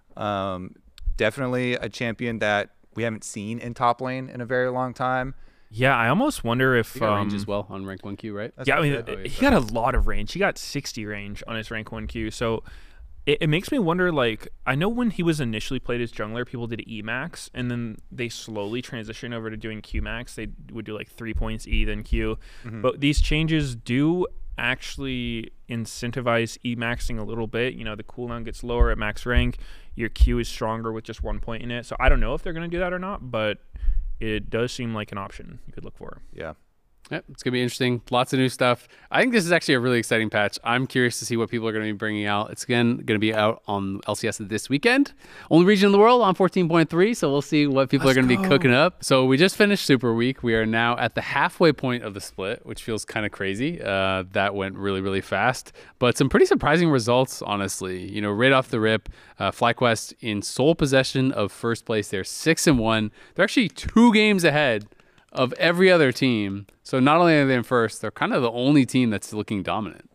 Um, definitely a champion that we haven't seen in top lane in a very long time. Yeah, I almost wonder if You got um, range as well on rank one Q, right? That's yeah, I what mean, said. Oh, yeah, he got a lot of range. He got sixty range on his rank one Q. So it, it makes me wonder, like, I know when he was initially played as jungler, people did E max, and then they slowly transitioned over to doing Q max. They would do like three points E, then Q. Mm-hmm. But these changes do actually incentivize E maxing a little bit. You know, the cooldown gets lower at max rank. Your Q is stronger with just one point in it. So I don't know if they're going to do that or not, but it does seem like an option you could look for. Yeah. Yep, it's going to be interesting. Lots of new stuff. I think this is actually a really exciting patch. I'm curious to see what people are going to be bringing out. It's, again, going to be out on L C S this weekend. Only region in the world on fourteen point three, so we'll see what people Let's are going to be go. cooking up. So we just finished Super Week. We are now at the halfway point of the split, which feels kind of crazy. Uh, that went really, really fast. But some pretty surprising results, honestly. You know, right off the rip, uh, FlyQuest in sole possession of first place. They're six and one. They're actually two games ahead of every other team. So not only are they in first, they're kind of the only team that's looking dominant.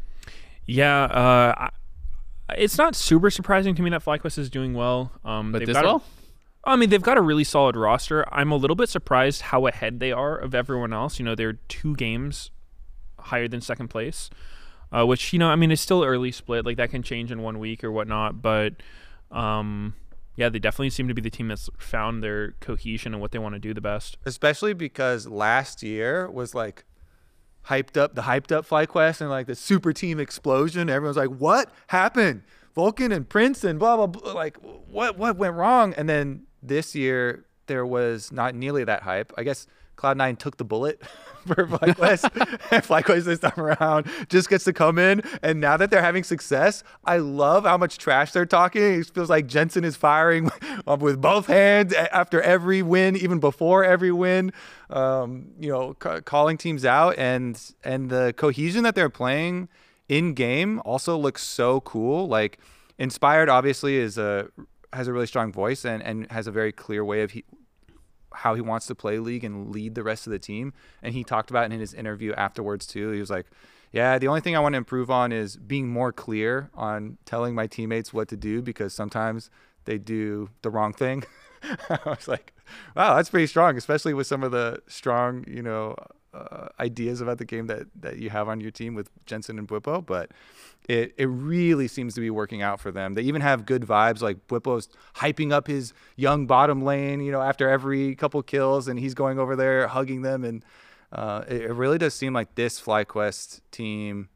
Yeah, uh, I, it's not super surprising to me that FlyQuest is doing well. Um, But they've this got a- well? I mean, they've got a really solid roster. I'm a little bit surprised how ahead they are of everyone else. You know, they're two games higher than second place, uh, which, you know, I mean, it's still early split. Like, that can change in one week or whatnot. But, um, yeah, they definitely seem to be the team that's found their cohesion and what they want to do the best. Especially because last year was like hyped up, the hyped up FlyQuest and like the super team explosion. Everyone's like, what happened? Vulcan and Prince and blah, blah, blah. Like, what, what went wrong? And then this year, there was not nearly that hype. I guess Cloud nine took the bullet for FlyQuest. And FlyQuest this time around just gets to come in. And now that they're having success, I love how much trash they're talking. It feels like Jensen is firing with both hands after every win, even before every win. Um, you know, ca- calling teams out, and and the cohesion that they're playing in game also looks so cool. Like, Inspired obviously is a has a really strong voice and and has a very clear way of he, how he wants to play League and lead the rest of the team. And he talked about it in his interview afterwards too. He was like, yeah, the only thing I want to improve on is being more clear on telling my teammates what to do, because sometimes they do the wrong thing. I was like, wow, that's pretty strong, especially with some of the strong, you know, uh, ideas about the game that, that you have on your team with Jensen and Bwipo. But it, it really seems to be working out for them. They even have good vibes, like Bwipo's hyping up his young bottom lane, you know, after every couple kills, and he's going over there hugging them. And uh, it, it really does seem like this FlyQuest team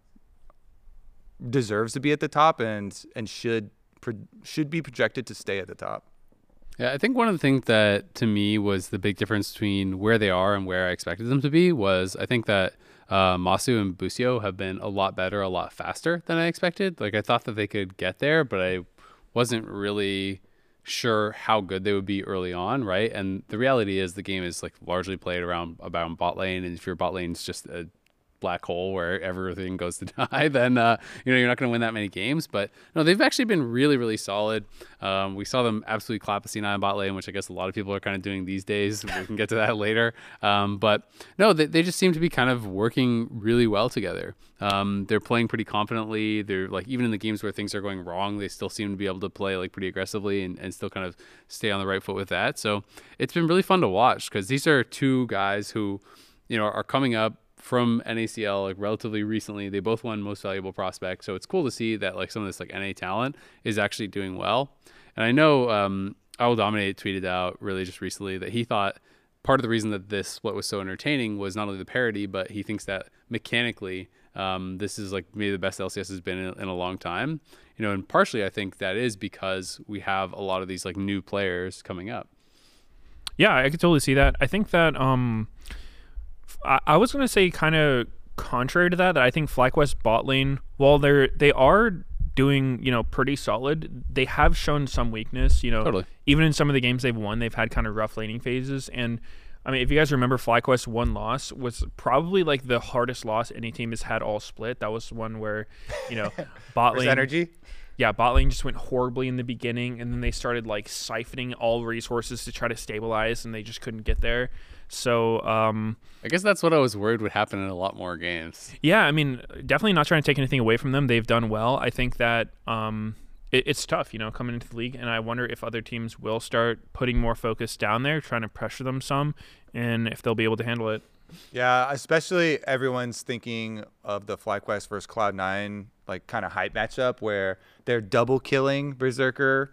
deserves to be at the top and and should pro- should be projected to stay at the top. Yeah, I think one of the things that to me was the big difference between where they are and where I expected them to be was I think that uh, Masu and Busio have been a lot better, a lot faster than I expected. Like I thought that they could get there, but I wasn't really sure how good they would be early on, right? And the reality is the game is like largely played around about bot lane, and if your bot lane's just a black hole where everything goes to die, then uh, you know you're not going to win that many games. But no, they've actually been really, really solid. Um, we saw them absolutely clap a C nine bot lane, which I guess a lot of people are kind of doing these days. We can get to that later. Um, but no, they, they just seem to be kind of working really well together. Um, they're playing pretty confidently. They're like, even in the games where things are going wrong, they still seem to be able to play like pretty aggressively and, and still kind of stay on the right foot with that. So it's been really fun to watch because these are two guys who, you know, are coming up from N A C L like relatively recently. They both won Most Valuable Prospect, so it's cool to see that like some of this like N A talent is actually doing well. And I know um, I Will Dominate tweeted out really just recently that he thought part of the reason that this split was so entertaining was not only the parity, but he thinks that mechanically um, this is like maybe the best L C S has been in, in a long time. You know, and partially I think that is because we have a lot of these like new players coming up. Yeah, I could totally see that. I think that um. I, I was going to say kind of contrary to that, that I think FlyQuest bot lane, while they're, they are doing, you know, pretty solid, they have shown some weakness, you know, Totally. Even in some of the games they've won, they've had kind of rough laning phases. And I mean, if you guys remember, FlyQuest one loss was probably like the hardest loss any team has had all split. That was one where, you know, bot lane energy. Yeah, bot lane just went horribly in the beginning, and then they started like siphoning all resources to try to stabilize, and they just couldn't get there. So um, I guess that's what I was worried would happen in a lot more games. yeah, I mean, definitely not trying to take anything away from them. They've done well. I think that um, it, it's tough, you know, coming into the league, and I wonder if other teams will start putting more focus down there, trying to pressure them some, and if they'll be able to handle it. Yeah, especially everyone's thinking of the FlyQuest versus Cloud nine like kind of hype matchup where they're double killing Berserker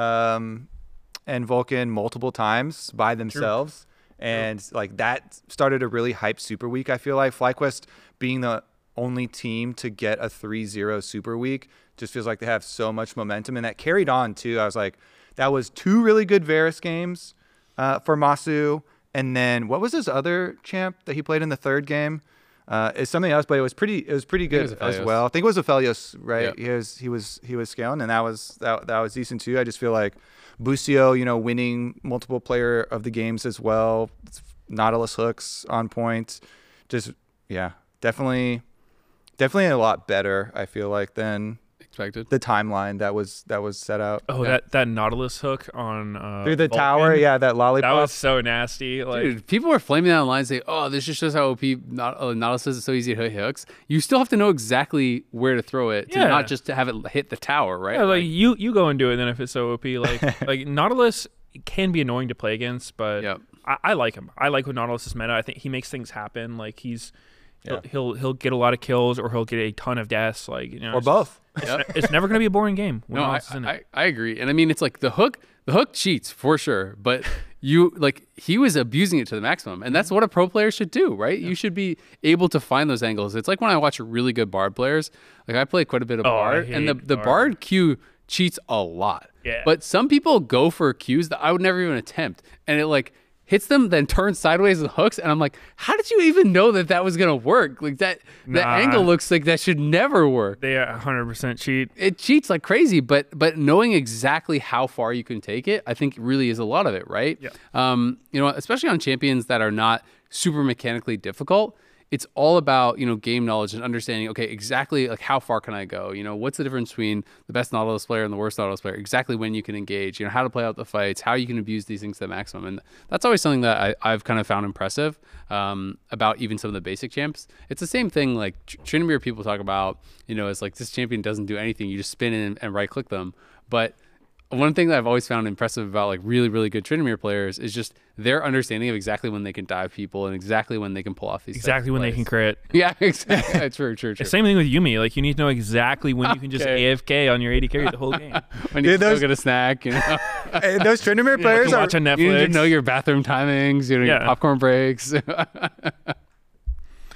um, and Vulcan multiple times by themselves. True. And True. like that started a really hype super week. I feel like FlyQuest being the only team to get a three zero super week just feels like they have so much momentum, and that carried on too. I was like, that was two really good Varus games uh, for Masu. And then what was his other champ that he played in the third game? Uh, it's something else, but it was pretty. It was pretty good was as well. I think it was Aphelios, right? Yeah. He was he was he was scaling, and that was that that was decent too. I just feel like Busio, you know, winning multiple player of the games as well. Nautilus hooks on point. Just yeah, definitely, definitely a lot better. I feel like than expected. The timeline that was that was set out. Oh, yeah. that that Nautilus hook on uh, through the Vulcan. tower, yeah, that lollipop. That was so nasty. Like, dude, people were flaming that online, saying, "Oh, this just shows how O P not, uh, Nautilus is so easy to hit hooks." You still have to know exactly where to throw it, to Yeah. not just to have it hit the tower, right? yeah, like, you you go and do it. Then if it's so O P, like like Nautilus can be annoying to play against, but Yep. I, I like him. I like what Nautilus is meta. I think he makes things happen. Like he's Yeah. he'll, he'll he'll get a lot of kills, or he'll get a ton of deaths. Like you know, or it's- both. Yep. It's never going to be a boring game. When No, I, Nautilus is in it. I, I agree, and I mean it's like the hook. The hook cheats for sure, but you like he was abusing it to the maximum, and that's what a pro player should do, right? Yeah. You should be able to find those angles. It's like when I watch really good Bard players. Like I play quite a bit of Oh, I Bard, and the hate the Bard. Bard Q cheats a lot. Yeah. But some people go for Qs that I would never even attempt, and it like hits them, then turns sideways and hooks, and I'm like, how did you even know that that was gonna work? Like that, the Nah. angle looks like that should never work. They one hundred percent cheat. It cheats like crazy, but but knowing exactly how far you can take it, I think really is a lot of it, right? Yeah. Um, you know, especially on champions that are not super mechanically difficult. It's all about, you know, game knowledge and understanding, okay, exactly like how far can I go? You know, what's the difference between the best Nautilus player and the worst Nautilus player? Exactly when you can engage, you know, how to play out the fights, how you can abuse these things to the maximum. And that's always something that I, I've kind of found impressive um, about even some of the basic champs. It's the same thing like Tryndamere people talk about, you know, it's like this champion doesn't do anything. You just spin in and right click them. But one thing that I've always found impressive about like really, really good Tryndamere players is just their understanding of exactly when they can dive people and exactly when they can pull off these Exactly when they can crit. Yeah, exactly. True, true, true. Same thing with Yuumi. Like you need to know exactly when you can just Okay. A F K on your A D carry the whole game. When you Dude, still those- get a snack, you know. Hey, those Tryndamere players you are watch on Netflix. You need to know your bathroom timings, you know, your Yeah. popcorn breaks.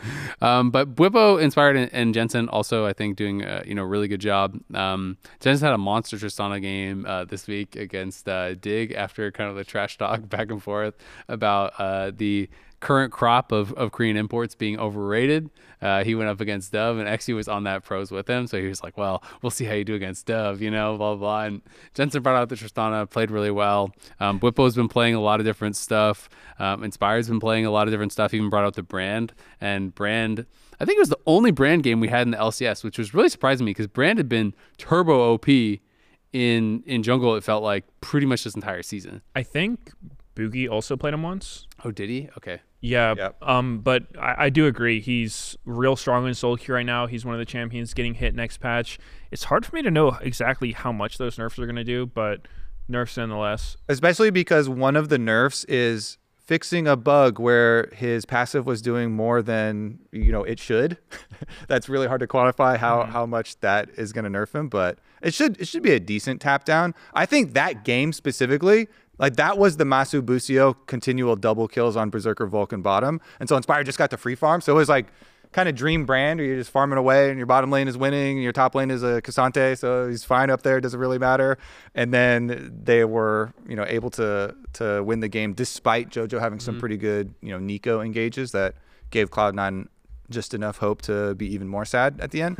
um, but Bwipo, Inspired, and, and Jensen also, I think, doing a you know really good job. Um, Jensen had a monster Tristana game uh, this week against uh, Dig after kind of the trash talk back and forth about uh, the current crop of, of Korean imports being overrated. Uh, he went up against Dove, and X U was on that pros with him. So he was like, well, we'll see how you do against Dove, you know, blah, blah, blah. And Jensen brought out the Tristana, played really well. Um, Bwipo's been playing a lot of different stuff. Um, Inspired's been playing a lot of different stuff, even brought out the Brand. And Brand, I think it was the only Brand game we had in the L C S, which was really surprising me because Brand had been turbo O P in, in jungle, it felt like, pretty much this entire season. I think Boogie also played him once. Oh, did he? Okay. Yeah, Yep. um, but I, I do agree. He's real strong in Soul Queue right now. He's one of the champions getting hit next patch. It's hard for me to know exactly how much those nerfs are going to do, but nerfs nonetheless. Especially because one of the nerfs is fixing a bug where his passive was doing more than you know it should. That's really hard to quantify how, mm-hmm. how much that is going to nerf him, but it should it should be a decent tap down. I think that game specifically, like that was the Masu Busio continual double kills on Berserker Vulcan bottom. And so Inspired just got the free farm. So it was like kind of dream Brand where you're just farming away and your bottom lane is winning and your top lane is a Cassante. So he's fine up there. It doesn't really matter. And then they were, you know, able to to win the game despite JoJo having some mm-hmm. pretty good, you know, Nico engages that gave Cloud nine just enough hope to be even more sad at the end.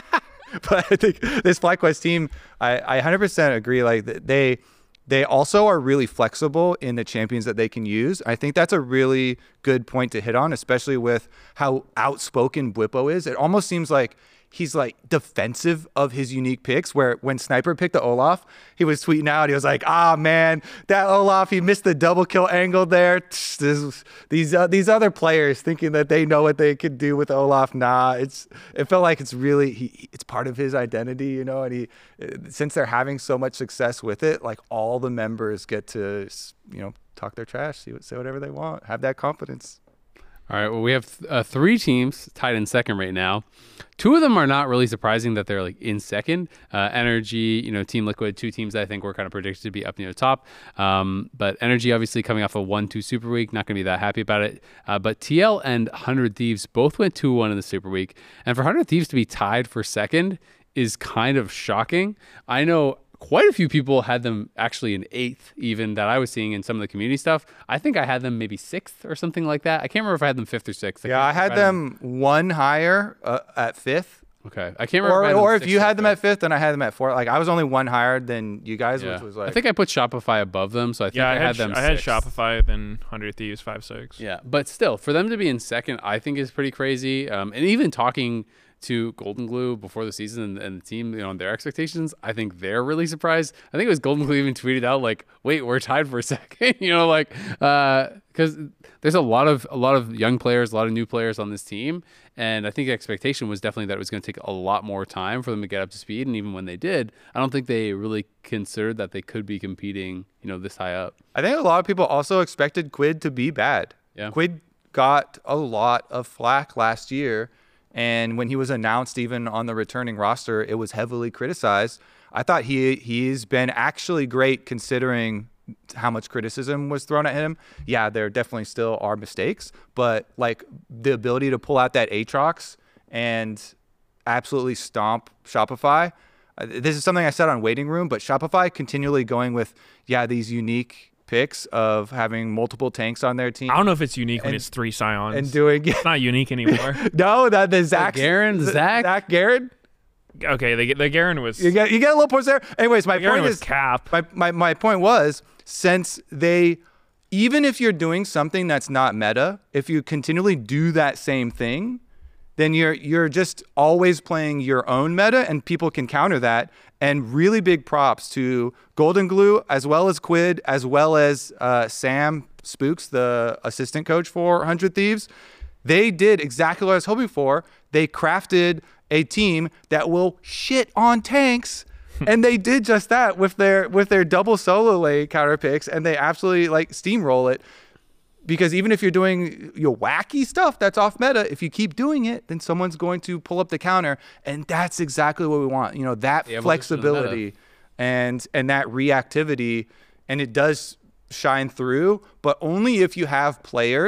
But I think this FlyQuest team, I, I one hundred percent agree. Like they... They also are really flexible in the champions that they can use. I think that's a really good point to hit on, especially with how outspoken Bwipo is. It almost seems like he's like defensive of his unique picks, where when Sniper picked the Olaf, he was tweeting out, he was like, ah, man, that Olaf, he missed the double kill angle there. This, these uh, these other players thinking that they know what they could do with Olaf. Nah, it's it felt like it's really, he, it's part of his identity, you know, and he, since they're having so much success with it, like all the members get to, you know, talk their trash, see what, say whatever they want, have that confidence. All right, well, we have th- uh, three teams tied in second right now. Two of them are not really surprising that they're like in second. Uh, Energy, you know, Team Liquid, two teams that I think were kind of predicted to be up near the top. Um, but Energy obviously coming off a one two Super Week, not going to be that happy about it. Uh, but T L and one hundred Thieves both went two one in the Super Week. And for one hundred Thieves to be tied for second is kind of shocking. I know quite a few people had them actually in eighth, even that I was seeing in some of the community stuff. I think I had them maybe sixth or something like that. I can't remember if I had them fifth or sixth. I yeah, I had them one higher uh, at fifth. Okay, I can't remember. Or, if, or if you had them at fifth, then I had them at fourth. Like I was only one higher than you guys, yeah. which was like. I think I put Shopify above them, so I think yeah, I, I had, had them. I had sixth. Shopify, then one hundred Thieves five six. Yeah, but still, for them to be in second, I think is pretty crazy. Um, and even talking to Golden Glue before the season and, and the team, you know, their expectations, I think they're really surprised. I think it was Golden Glue even tweeted out like, "Wait, we're tied for a second," you know, like because uh, there's a lot of a lot of young players, a lot of new players on this team, and I think the expectation was definitely that it was going to take a lot more time for them to get up to speed. And even when they did, I don't think they really considered that they could be competing, you know, this high up. I think a lot of people also expected Quid to be bad. Yeah, Quid got a lot of flack last year. And when he was announced even on the returning roster, it was heavily criticized. I thought he he's been actually great considering how much criticism was thrown at him. Yeah, there definitely still are mistakes, but like the ability to pull out that Aatrox and absolutely stomp Shopify. Uh, this is something I said on Waiting Room, but Shopify continually going with, yeah, these unique picks of having multiple tanks on their team. I don't know if it's unique and, when it's three Scions. And doing it's not unique anymore. No, that the Zach Garen, Zach, Zach Garen. Okay, the the Garen was you get you get a little points there. Anyways, my the Garen point was is cap. My, my my point was since they, even if you're doing something that's not meta, if you continually do that same thing, then you're you're just always playing your own meta, and people can counter that. And really big props to Golden Glue, as well as Quid, as well as uh, Sam Spooks, the assistant coach for one hundred Thieves. They did exactly what I was hoping for. They crafted a team that will shit on tanks, and they did just that with their with their double solo lane counter picks, and they absolutely like steamroll it. Because even if you're doing your wacky stuff that's off meta, if you keep doing it, then someone's going to pull up the counter, and that's exactly what we want. You know, that yeah, flexibility and and that reactivity, and it does shine through, but only if you have players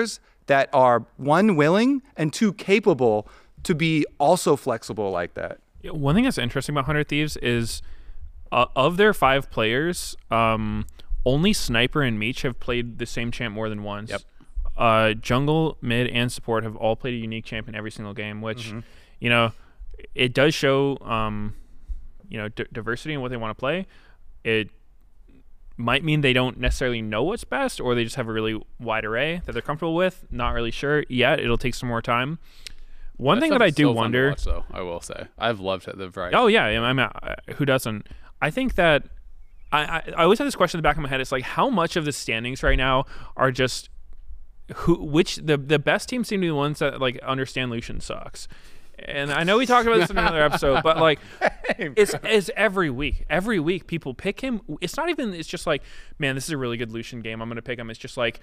that are, one, willing, and two, capable to be also flexible like that. Yeah, one thing that's interesting about one hundred Thieves is uh, of their five players, um, only Sniper and Meech have played the same champ more than once. Yep. Uh, jungle, mid, and support have all played a unique champion every single game, which, mm-hmm. you know, it does show, um, you know, d- diversity in what they want to play. It might mean they don't necessarily know what's best, or they just have a really wide array that they're comfortable with. Not really sure yet. It'll take some more time. One that thing that I do so wonder, watch, though, I will say, I've loved the variety. Oh yeah, I mean, uh, who doesn't? I think that I, I I always have this question in the back of my head. It's like, how much of the standings right now are just who, which the the best teams seem to be the ones that like understand Lucian sucks. And I know we talked about this in another episode, but like, it's, it's every week. Every week, people pick him. It's not even. It's just like, man, this is a really good Lucian game. I'm gonna pick him. It's just like,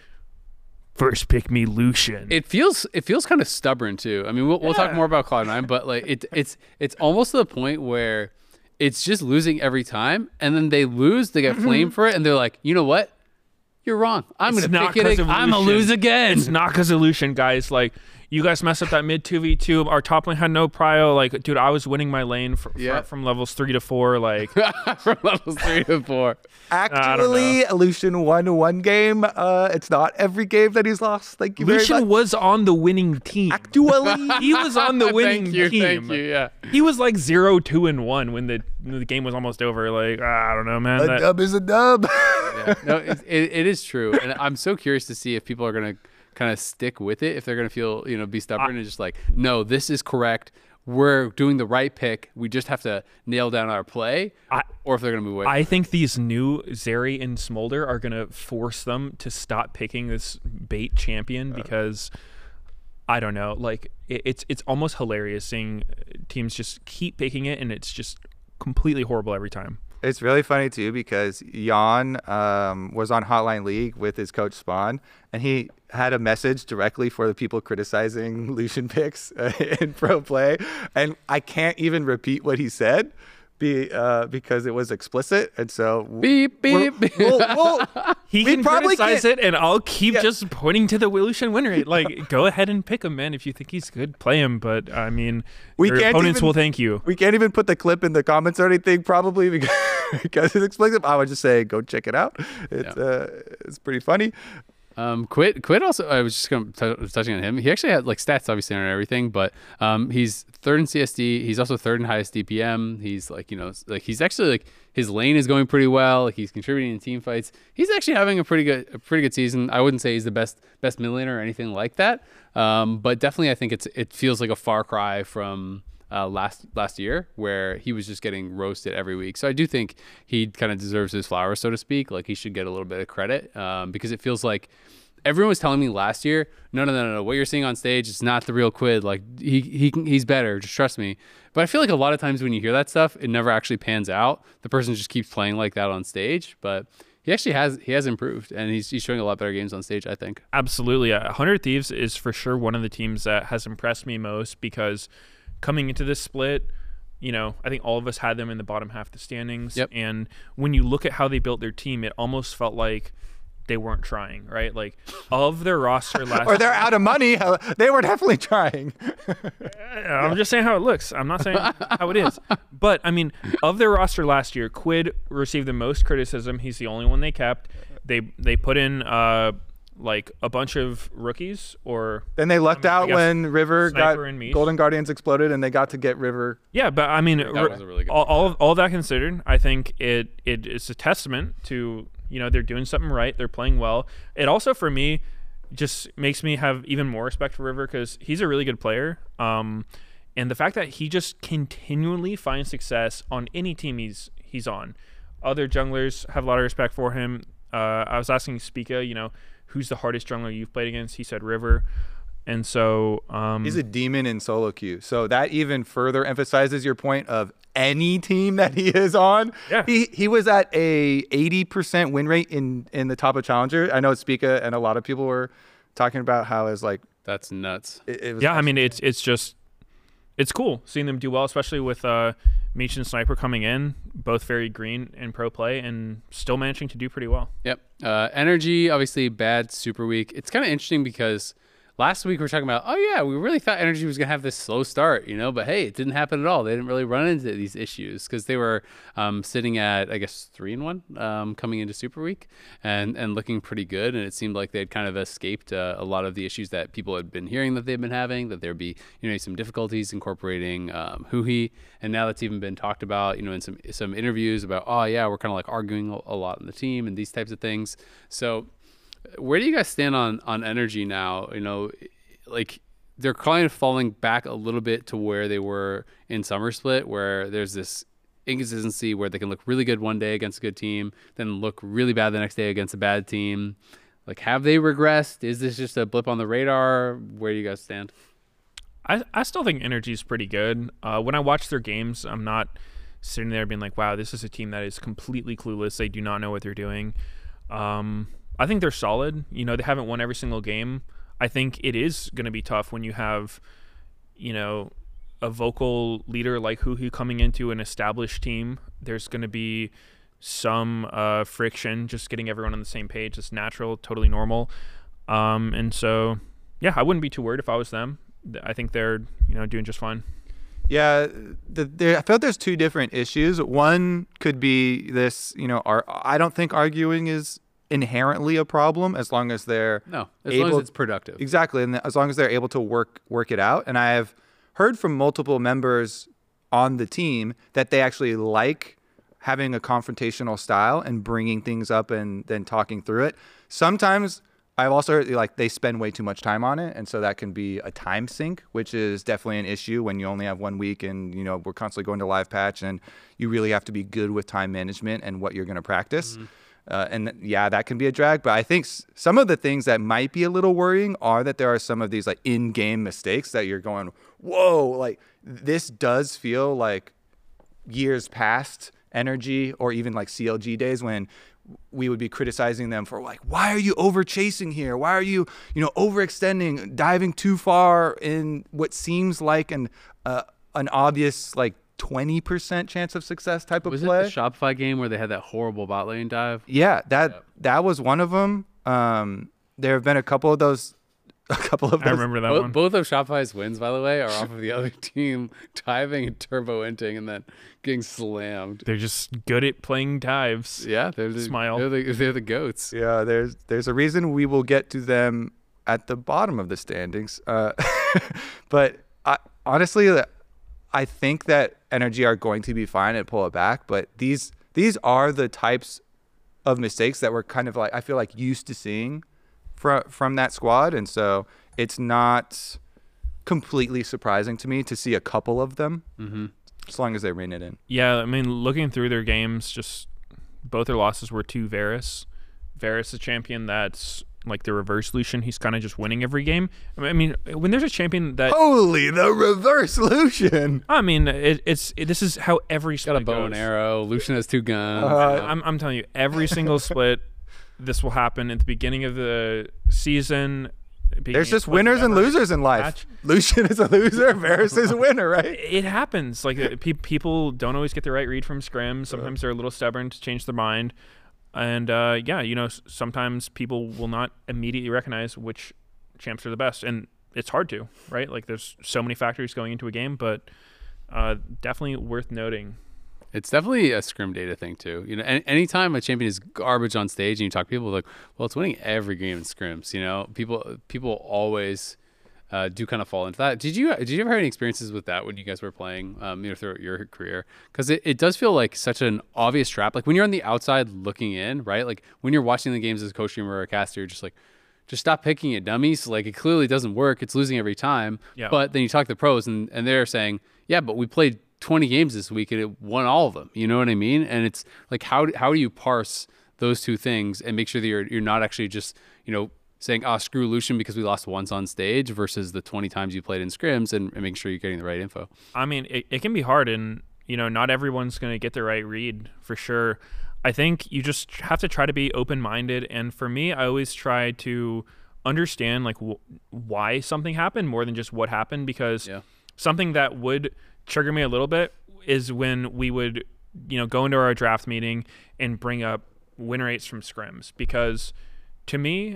first pick me Lucian. It feels it feels kind of stubborn too. I mean, we'll, we'll Yeah. talk more about Cloud nine, but like it it's it's almost to the point where it's just losing every time, and then they lose, they get flamed for it, and they're like, you know what? You're wrong. I'm It's gonna not pick it. 'cause of I'm gonna Lucian. lose again. It's not because of Lucian, guys. Like, you guys messed up that mid two v two. Our top lane had no prio. Like, dude, I was winning my lane fr- fr- Yeah. from levels three to four. Like, From levels three to four. Actually, Lucian won one game. Uh, it's not every game that he's lost. Thank you very Lucian much. was on the winning team. Actually, He was on the winning Thank you, team. thank you. Yeah. He was like zero, two, and one when the when the game was almost over. Like, I don't know, man. a That- dub is a dub. Yeah. No, it, it, it is true, and I'm so curious to see if people are gonna kind of stick with it, if they're gonna feel, you know, be stubborn and just like, no, this is correct. We're doing the right pick. We just have to nail down our play, I- or if they're gonna move away. I think these new Zeri and Smolder are going to force them to stop picking this bait champion because I don't know, like it, it's it's almost hilarious seeing teams just keep picking it and it's just completely horrible every time. It's really funny too because Jan um, was on Hotline League with his coach Spawn, and he had a message directly for the people criticizing Lucian picks uh, in pro play, and I can't even repeat what he said, be uh, because it was explicit, and so Beep, we're- beep, beep. We'll, we'll, He we can probably criticize can't- it, and I'll keep Yeah. just pointing to the Lucian win rate. Like, go ahead and pick him, man. If you think he's good, play him. But I mean, We your can't opponents even- will thank you. We can't even put the clip in the comments or anything, probably because, because it's explicit. I would just say go check it out. It's Yeah. uh, it's pretty funny. Um, Quid, Quid also, I was just going to t- touching on him. He actually had like stats obviously on everything, but um, he's third in C S D. He's also third in highest D P M. He's like, you know, like he's actually like his lane is going pretty well. Like, he's contributing in team fights. He's actually having a pretty good, a pretty good season. I wouldn't say he's the best, best mid laner or anything like that. Um, but definitely I think it's, it feels like a far cry from uh, last, last year where he was just getting roasted every week. So I do think he kind of deserves his flowers, so to speak. Like he should get a little bit of credit um, because it feels like everyone was telling me last year, no, no, no, no, no. What you're seeing on stage is not the real Quid. Like he, he, can, he's better. Just trust me. But I feel like a lot of times when you hear that stuff, it never actually pans out. The person just keeps playing like that on stage. But he actually has, he has improved, and he's, he's showing a lot better games on stage, I think. Absolutely. Uh, one hundred Thieves is for sure one of the teams that has impressed me most because coming into this split, you know, I think all of us had them in the bottom half of the standings. Yep. And when you look at how they built their team, it almost felt like they weren't trying, right? Like of their roster last Or they're out of money. uh, They were definitely trying. I'm just saying how it looks. I'm not saying how it is. But I mean, of their roster last year, Quid received the most criticism. He's the only one they kept. They they put in uh like a bunch of rookies or Then they lucked I mean, I out guess when River got Sniper and Meech. Golden Guardians exploded, and they got to get River. yeah, but I mean, That was a really good all, all all that considered, I think it it is a testament to, you know, they're doing something right. They're playing well. It also, for me, just makes me have even more respect for River because he's a really good player. Um, and the fact that he just continually finds success on any team he's he's on. Other junglers have a lot of respect for him. Uh, I was asking Spica, you know, who's the hardest jungler you've played against? He said River. And so um, He's a demon in solo queue. So that even further emphasizes your point of any team that he is on. Yeah. He he was at a eighty percent win rate in, in the top of Challenger. I know Spica and a lot of people were talking about how it's like That's nuts. it, it was yeah, I mean, it's it's just it's cool seeing them do well, especially with uh, Meech and Sniper coming in, both very green in pro play, and still managing to do pretty well. Yep. Uh, energy, obviously bad, super weak. It's kind of interesting because last week we were talking about, oh yeah, we really thought Energy was gonna have this slow start, you know, but hey, it didn't happen at all. They didn't really run into these issues because they were um, sitting at, I guess, three and one um, coming into Super Week and and looking pretty good. And it seemed like they'd kind of escaped uh, a lot of the issues that people had been hearing that they've been having. That there'd be, you know, some difficulties incorporating um, Huhi, and now that's even been talked about, you know, in some some interviews about, oh yeah, we're kind of like arguing a lot in the team and these types of things. So where do you guys stand on on Energy now? You know, like they're kind of falling back a little bit to where they were in Summer Split, where there's this inconsistency where they can look really good one day against a good team, then look really bad the next day against a bad team. Like, have they regressed? Is this just a blip on the radar? Where do you guys stand? I, I still think Energy's pretty good. Uh, when I watch their games, I'm not sitting there being like, wow, this is a team that is completely clueless. They do not know what they're doing. Um, I think they're solid. You know, they haven't won every single game. I think it is going to be tough when you have, you know, a vocal leader like Huhi coming into an established team. There's going to be some uh, friction, just getting everyone on the same page. It's natural, totally normal. Um, and so, yeah, I wouldn't be too worried if I was them. I think they're, you know, doing just fine. Yeah, the, there, I felt there's two different issues. One could be this, you know, ar- I don't think arguing is inherently a problem as long as they're no, as able, long as it's productive. Exactly, and as long as they're able to work work it out. And I have heard from multiple members on the team that they actually like having a confrontational style and bringing things up and then talking through it. Sometimes I've also heard like they spend way too much time on it, and so that can be a time sink, which is definitely an issue when you only have one week and, you know, we're constantly going to live patch and you really have to be good with time management and what you're going to practice. Mm-hmm. Uh, and th- yeah, that can be a drag. But I think s- some of the things that might be a little worrying are that there are some of these like in-game mistakes that you're going, whoa, like this does feel like years past Energy or even like C L G days when we would be criticizing them for like, why are you over chasing here? Why are you, you know, overextending, diving too far in what seems like an uh, an obvious like twenty percent chance of success type of was play? Was it the Shopify game where they had that horrible bot lane dive? Yeah, that Yep. that was one of them. Um, there have been a couple of those. A couple of those. I remember that Bo- one. Both of Shopify's wins, by the way, are off of the other team diving and turbo inting and then getting slammed. They're just good at playing dives. Yeah, they're the, Smile. They're the, they're the goats. Yeah, there's there's a reason we will get to them at the bottom of the standings. Uh, but I, honestly, I think that Energy are going to be fine and pull it back. But these these are the types of mistakes that we're kind of like I feel like used to seeing from from that squad, and so it's not completely surprising to me to see a couple of them, Mm-hmm. as long as they rein it in. Yeah, I mean, looking through their games, just both their losses were to Varus. Varus is a champion that's like the reverse Lucian. He's kind of just winning every game. I mean, when there's a champion that... Holy, the reverse Lucian! I mean, it, it's it, this is how every Got a split bow goes. and arrow. Lucian has two guns. Uh, I'm, I'm telling you, every single split, this will happen at the beginning of the season. There's just winners and losers in life. Match. Lucian is a loser, Varus is a winner, right? It happens. Like uh, pe- people don't always get the right read from scrims. Sometimes they're a little stubborn to change their mind, and uh, yeah, you know, s- sometimes people will not immediately recognize which champs are the best, and it's hard to, right? Like there's so many factors going into a game, but uh, definitely worth noting. It's definitely a scrim data thing too. You know, any, anytime a champion is garbage on stage and you talk to people like, well, it's winning every game in scrims. You know, people people always uh, do kind of fall into that. Did you did you ever have any experiences with that when you guys were playing, um, you know, throughout your career? Because it, it does feel like such an obvious trap. Like when you're on the outside looking in, right? Like when you're watching the games as a coach streamer or a caster, you're just like, just stop picking it, dummies. Like it clearly doesn't work. It's losing every time. Yeah. But then you talk to the pros and, and they're saying, yeah, but we played twenty games this week and it won all of them. You know what I mean? And it's like, how do, how do you parse those two things and make sure that you're, you're not actually just, you know, saying, oh, screw Lucian because we lost once on stage versus the twenty times you played in scrims and, and making sure you're getting the right info. I mean, it, it can be hard, and you know, not everyone's going to get the right read for sure. I think you just have to try to be open-minded, and for me, I always try to understand like w- why something happened more than just what happened, because Yeah. something that would trigger me a little bit is when we would, you know, go into our draft meeting and bring up win rates from scrims, because to me,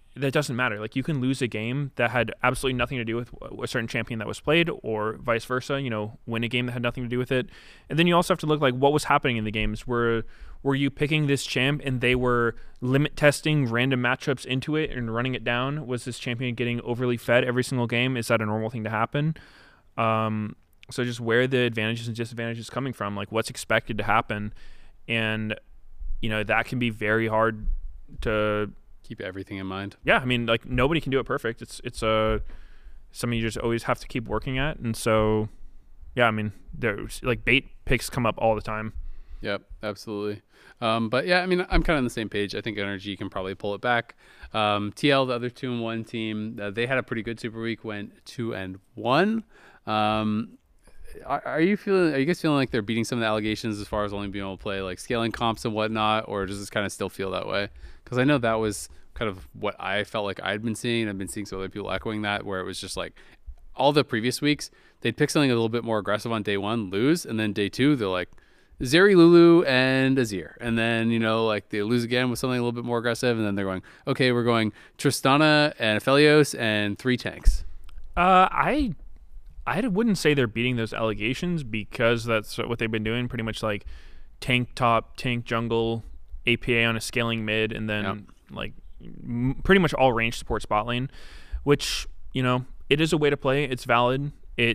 that doesn't matter. Like, you can lose a game that had absolutely nothing to do with a certain champion that was played, or vice versa, you know, win a game that had nothing to do with it. And then you also have to look like what was happening in the games. Were were you picking this champ and they were limit testing random matchups into it and running it down? Was this champion getting overly fed every single game? Is that a normal thing to happen? Um, so just where the advantages and disadvantages coming from, like what's expected to happen. And, you know, that can be very hard to keep everything in mind. Yeah, I mean, like, nobody can do it perfect. It's it's a something you just always have to keep working at. And so, yeah, I mean, there's like bait picks come up all the time. Yep, absolutely. Um, but yeah, I mean, I'm kind of on the same page. I think N R G can probably pull it back. Um, T L, the other two and one team, uh, they had a pretty good Super Week, went two and one. Um, are, are you feeling? Are you guys feeling like they're beating some of the allegations as far as only being able to play like scaling comps and whatnot, or does this kind of still feel that way? Because I know that was kind of what I felt like I'd been seeing. I've been seeing some other people echoing that, where it was just like all the previous weeks they'd pick something a little bit more aggressive on day one, lose, and then day two they're like Zeri, Lulu, and Azir, and then, you know, like they lose again with something a little bit more aggressive, and then they're going, okay, we're going Tristana and Aphelios and three tanks. Uh, I I wouldn't say they're beating those allegations, because that's what they've been doing, pretty much like tank top, tank jungle, A P A on a scaling mid, and then yep. like m- pretty much all range support spot lane, which, you know, it is a way to play. It's valid. It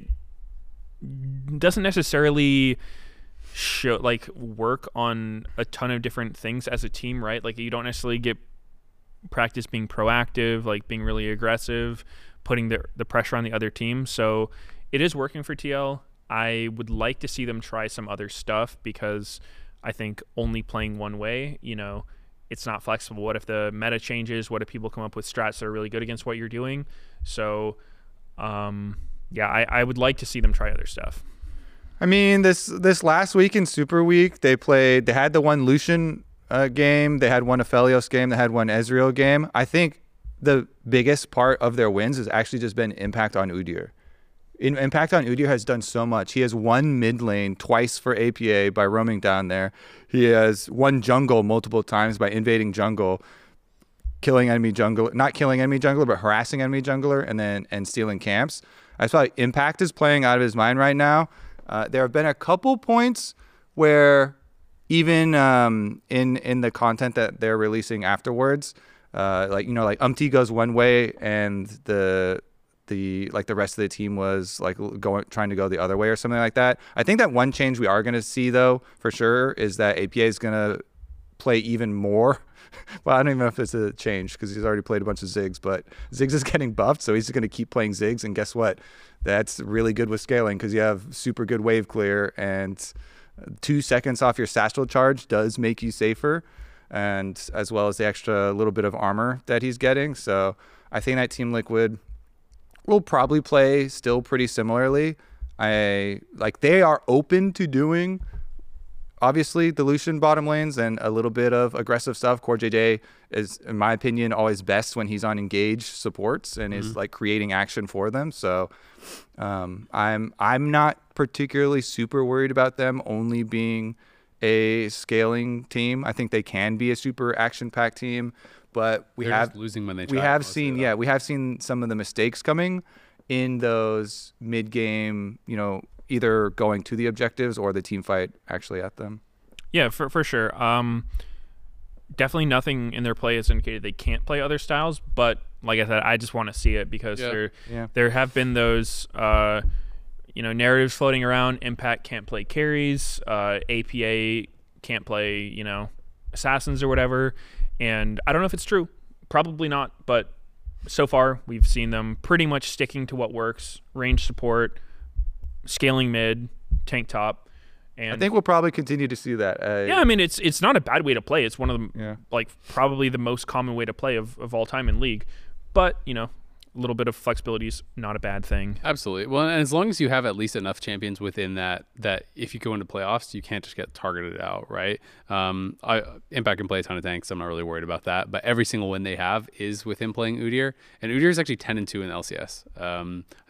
doesn't necessarily show like work on a ton of different things as a team, right? Like, you don't necessarily get practice being proactive, like being really aggressive, putting the the pressure on the other team. So it is working for T L. I would like to see them try some other stuff, because I think only playing one way, you know, it's not flexible. What if the meta changes? What if people come up with strats that are really good against what you're doing? So um yeah, I, I would like to see them try other stuff. I mean, this this last week in Super Week, they played. They had the one Lucian uh, game. They had one Aphelios game. They had one Ezreal game. I think the biggest part of their wins has actually just been impact on Udyr. In, impact on Udyr has done so much. He has won mid lane twice for A P A by roaming down there. He has won jungle multiple times by invading jungle, killing enemy jungler, not killing enemy jungler, but harassing enemy jungler, and then and stealing camps. I feel like Impact is playing out of his mind right now. Uh, there have been a couple points where even um, in in the content that they're releasing afterwards, uh, like, you know, like Umti goes one way and the the like the rest of the team was like going trying to go the other way or something like that. I think that one change we are going to see, though, for sure, is that A P A is going to play even more. Well, I don't even know if it's a change, because he's already played a bunch of Ziggs, but Ziggs is getting buffed, so he's going to keep playing Ziggs. And guess what? That's really good with scaling, because you have super good wave clear, and two seconds off your satchel charge does make you safer, and as well as the extra little bit of armor that he's getting. So I think that Team Liquid will probably play still pretty similarly. I like they are open to doing, obviously, the Lucian bottom lanes and a little bit of aggressive stuff. Core J J is, in my opinion, always best when he's on engage supports and mm-hmm. is like creating action for them. So um, I'm I'm not particularly super worried about them only being a scaling team. I think they can be a super action-packed team, but we They're have just losing when they we try have seen yeah we have seen some of the mistakes coming in those mid-game, you know, either going to the objectives or the team fight actually at them. Yeah, for for sure. Um, definitely nothing in their play has indicated they can't play other styles, but like I said, I just want to see it, because yeah. there yeah. there have been those uh, you know, narratives floating around. Impact can't play carries, uh, A P A can't play, you know, assassins or whatever, and I don't know if it's true. Probably not, but so far we've seen them pretty much sticking to what works: range support, scaling mid, tank top. And I think we'll probably continue to see that. Uh, yeah, I mean, it's it's not a bad way to play. It's one of the yeah. like probably the most common way to play of, of all time in League. But, you know, a little bit of flexibility is not a bad thing. Absolutely. Well, and as long as you have at least enough champions within that, that if you go into playoffs, you can't just get targeted out, right? Um, I, Impact can play a ton of tanks. I'm not really worried about that. But every single win they have is with him playing Udyr. And Udyr is actually ten and two in L C S. Um,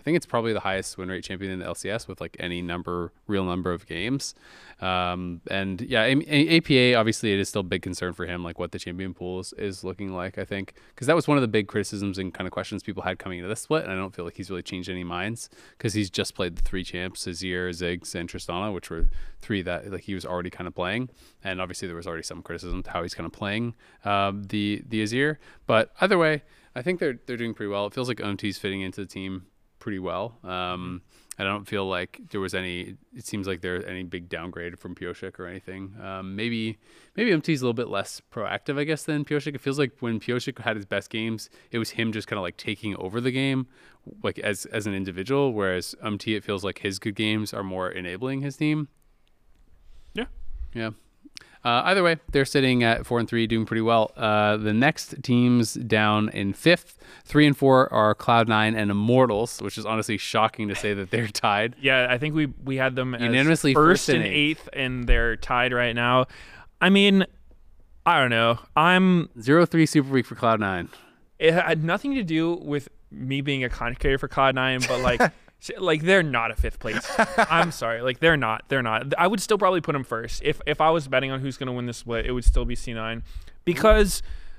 think it's probably the highest win rate champion in the L C S with like any number, real number of games. Um, and yeah, A P A, obviously it is still a big concern for him, like what the champion pool is, is looking like, I think, because that was one of the big criticisms and kind of questions people had coming into this split. And I don't feel like he's really changed any minds because he's just played the three champs, Azir, Ziggs, and Tristana, which were three that like he was already kind of playing. And obviously there was already some criticism to how he's kind of playing um, the, the Azir. But either way, I think they're they're doing pretty well. It feels like O M T's fitting into the team pretty well. Um, I don't feel like there was any. It seems like there's any big downgrade from Pyosik or anything. Um, maybe maybe O M T's a little bit less proactive, I guess, than Pyosik. It feels like when Pyosik had his best games, it was him just kind of like taking over the game, like as as an individual. Whereas O M T, it feels like his good games are more enabling his team. Yeah, yeah. Uh, either way, they're sitting at four and three, doing pretty well. Uh, the next teams down in fifth, three and four are Cloud Nine and Immortals, which is honestly shocking to say that they're tied. Yeah, I think we we had them unanimously as first, first and eighth, and they're tied right now. I mean, I don't know. I'm zero three super week for Cloud Nine. It had nothing to do with me being a content creator for Cloud Nine, but like. Like they're not a fifth place. I'm sorry. Like they're not. They're not. I would still probably put them first. If if I was betting on who's going to win the split, it would still be C nine, because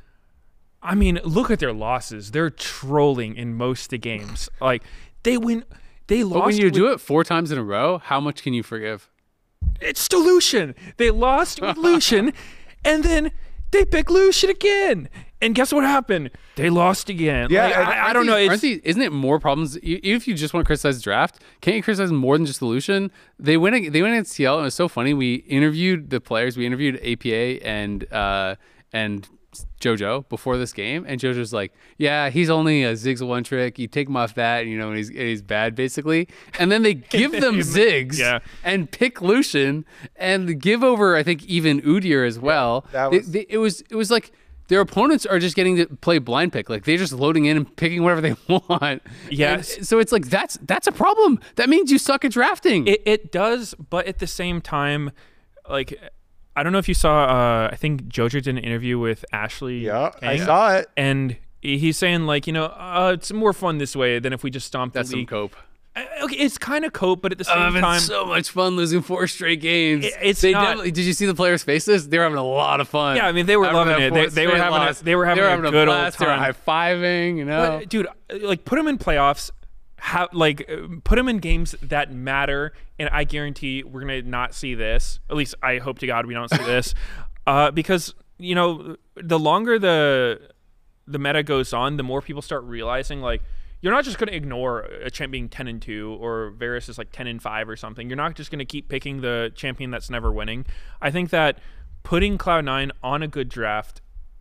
I mean, look at their losses. They're trolling in most of the games. Like they win. They lost. But when you with, do it four times in a row, how much can you forgive? It's to Lucian. They lost with Lucian, and then they pick Lucian again. And guess what happened? They lost again. Yeah, like, I, I, I don't know. It's, these, isn't it more problems? Even if you just want to criticize the draft, can't you criticize more than just the Lucian? They went. They went against T L, and it was so funny. We interviewed the players. We interviewed A P A and uh, and JoJo before this game, and JoJo's like, "Yeah, he's only a Ziggs one trick. You take him off that, and, you know, and he's and he's bad basically." And then they give them Ziggs yeah. and pick Lucian and give over, I think, even Udyr as well. Yeah, that was... They, they, it was it was like. Their opponents are just getting to play blind pick. Like they're just loading in and picking whatever they want. Yes. And so it's like, that's that's a problem. That means you suck at drafting. It, it does, but at the same time, like, I don't know if you saw, uh, I think Jojo did an interview with Ashley. Yeah, Kang, I saw it. And he's saying, like, you know, uh, it's more fun this way than if we just stomp the That's league. some cope. Okay, it's kind of cope, but at the same Oh, time, it's so much fun losing four straight games. It, it's they not. definitely- Did you see the players' faces? They were having a lot of fun. Yeah, I mean, they were After loving that it. They, fourth they were straight having loss, a, they were having they a having good blast. old time. They were high fiving, you know. But, dude, like put them in playoffs. Have like uh, put them in games that matter, and I guarantee we're gonna not see this. At least I hope to God we don't see this, uh, because you know the longer the the meta goes on, the more people start realizing like. You're not just going to ignore a champ being ten and two or Varus is like ten and five or something. You're not just going to keep picking the champion that's never winning. I think that putting Cloud nine on a good draft,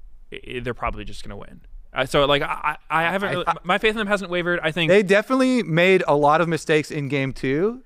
I- they're probably just going to win. Uh, so like I, I haven't really, I- my faith in them hasn't wavered. I think They definitely made a lot of mistakes in game two.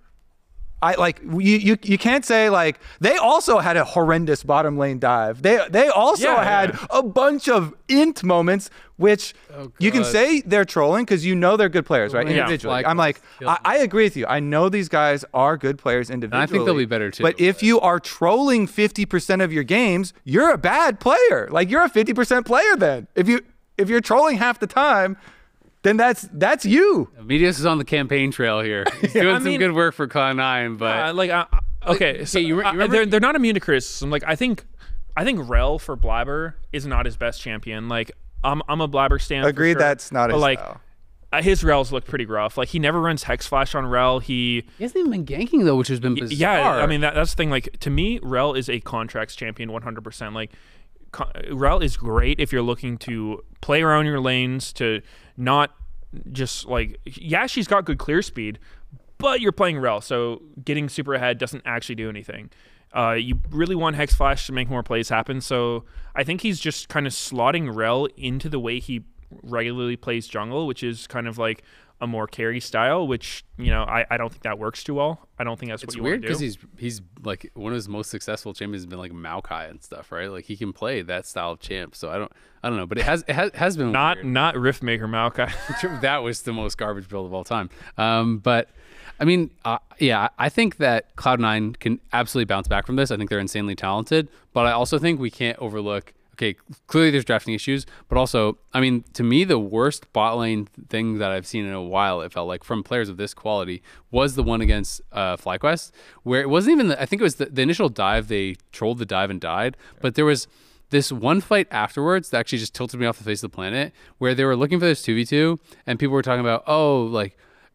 I like you, you you can't say like they also had a horrendous bottom lane dive. They they also Yeah, had yeah. a bunch of int moments, which Oh, you can God. say they're trolling because you know they're good players, right? Yeah. Individually. Flag I'm like, kills I, I agree with you. I know these guys are good players individually. I think they'll be better, too. But if you are trolling fifty percent of your games, you're a bad player. Like you're a fifty percent player then. If you if you're trolling half the time, then that's that's you. Medius is on the campaign trail here. He's doing I some mean- good work for Cloud nine, but uh, like uh, okay, so you re- you uh, remember- they're they're not immune to criticism. Like I think I think Rel for Blabber is not his best champion. Like I'm I'm a Blabber stan. for Agreed, sure, that's not but, his like. style. Uh, his Rels look pretty rough. Like he never runs Hex Flash on Rel. He he hasn't even been ganking though, which has been bizarre. yeah. I mean that, that's the thing. Like to me, Rel is a contracts champion, one hundred percent. Like co- Rel is great if you're looking to play around your lanes to not just like yeah, she's got good clear speed, but you're playing Rel, so getting super ahead doesn't actually do anything. Uh, you really want Hex Flash to make more plays happen. So I think he's just kind of slotting Rel into the way he regularly plays jungle, which is kind of like a more carry style, which, you know, I, I don't think that works too well. I don't think that's It's what you weird want to because do. he's he's like one of his most successful champions has been like Maokai and stuff, right? Like he can play that style of champ. So I don't I don't know, but it has it has, has been Not weird. not Riftmaker Maokai. That was the most garbage build of all time. Um, but I mean, uh, yeah, I think that Cloud nine can absolutely bounce back from this. I think they're insanely talented, but I also think we can't overlook a okay, clearly there's drafting issues, but also, I mean, to me, the worst bot lane thing that I've seen in a while, it felt like, from players of this quality, was the one against uh, FlyQuest, where it wasn't even, the, I think it was the, the initial dive, they trolled the dive and died, but there was this one fight afterwards that actually just tilted me off the face of the planet, where they were looking for this two v two, and people were talking about, oh, like,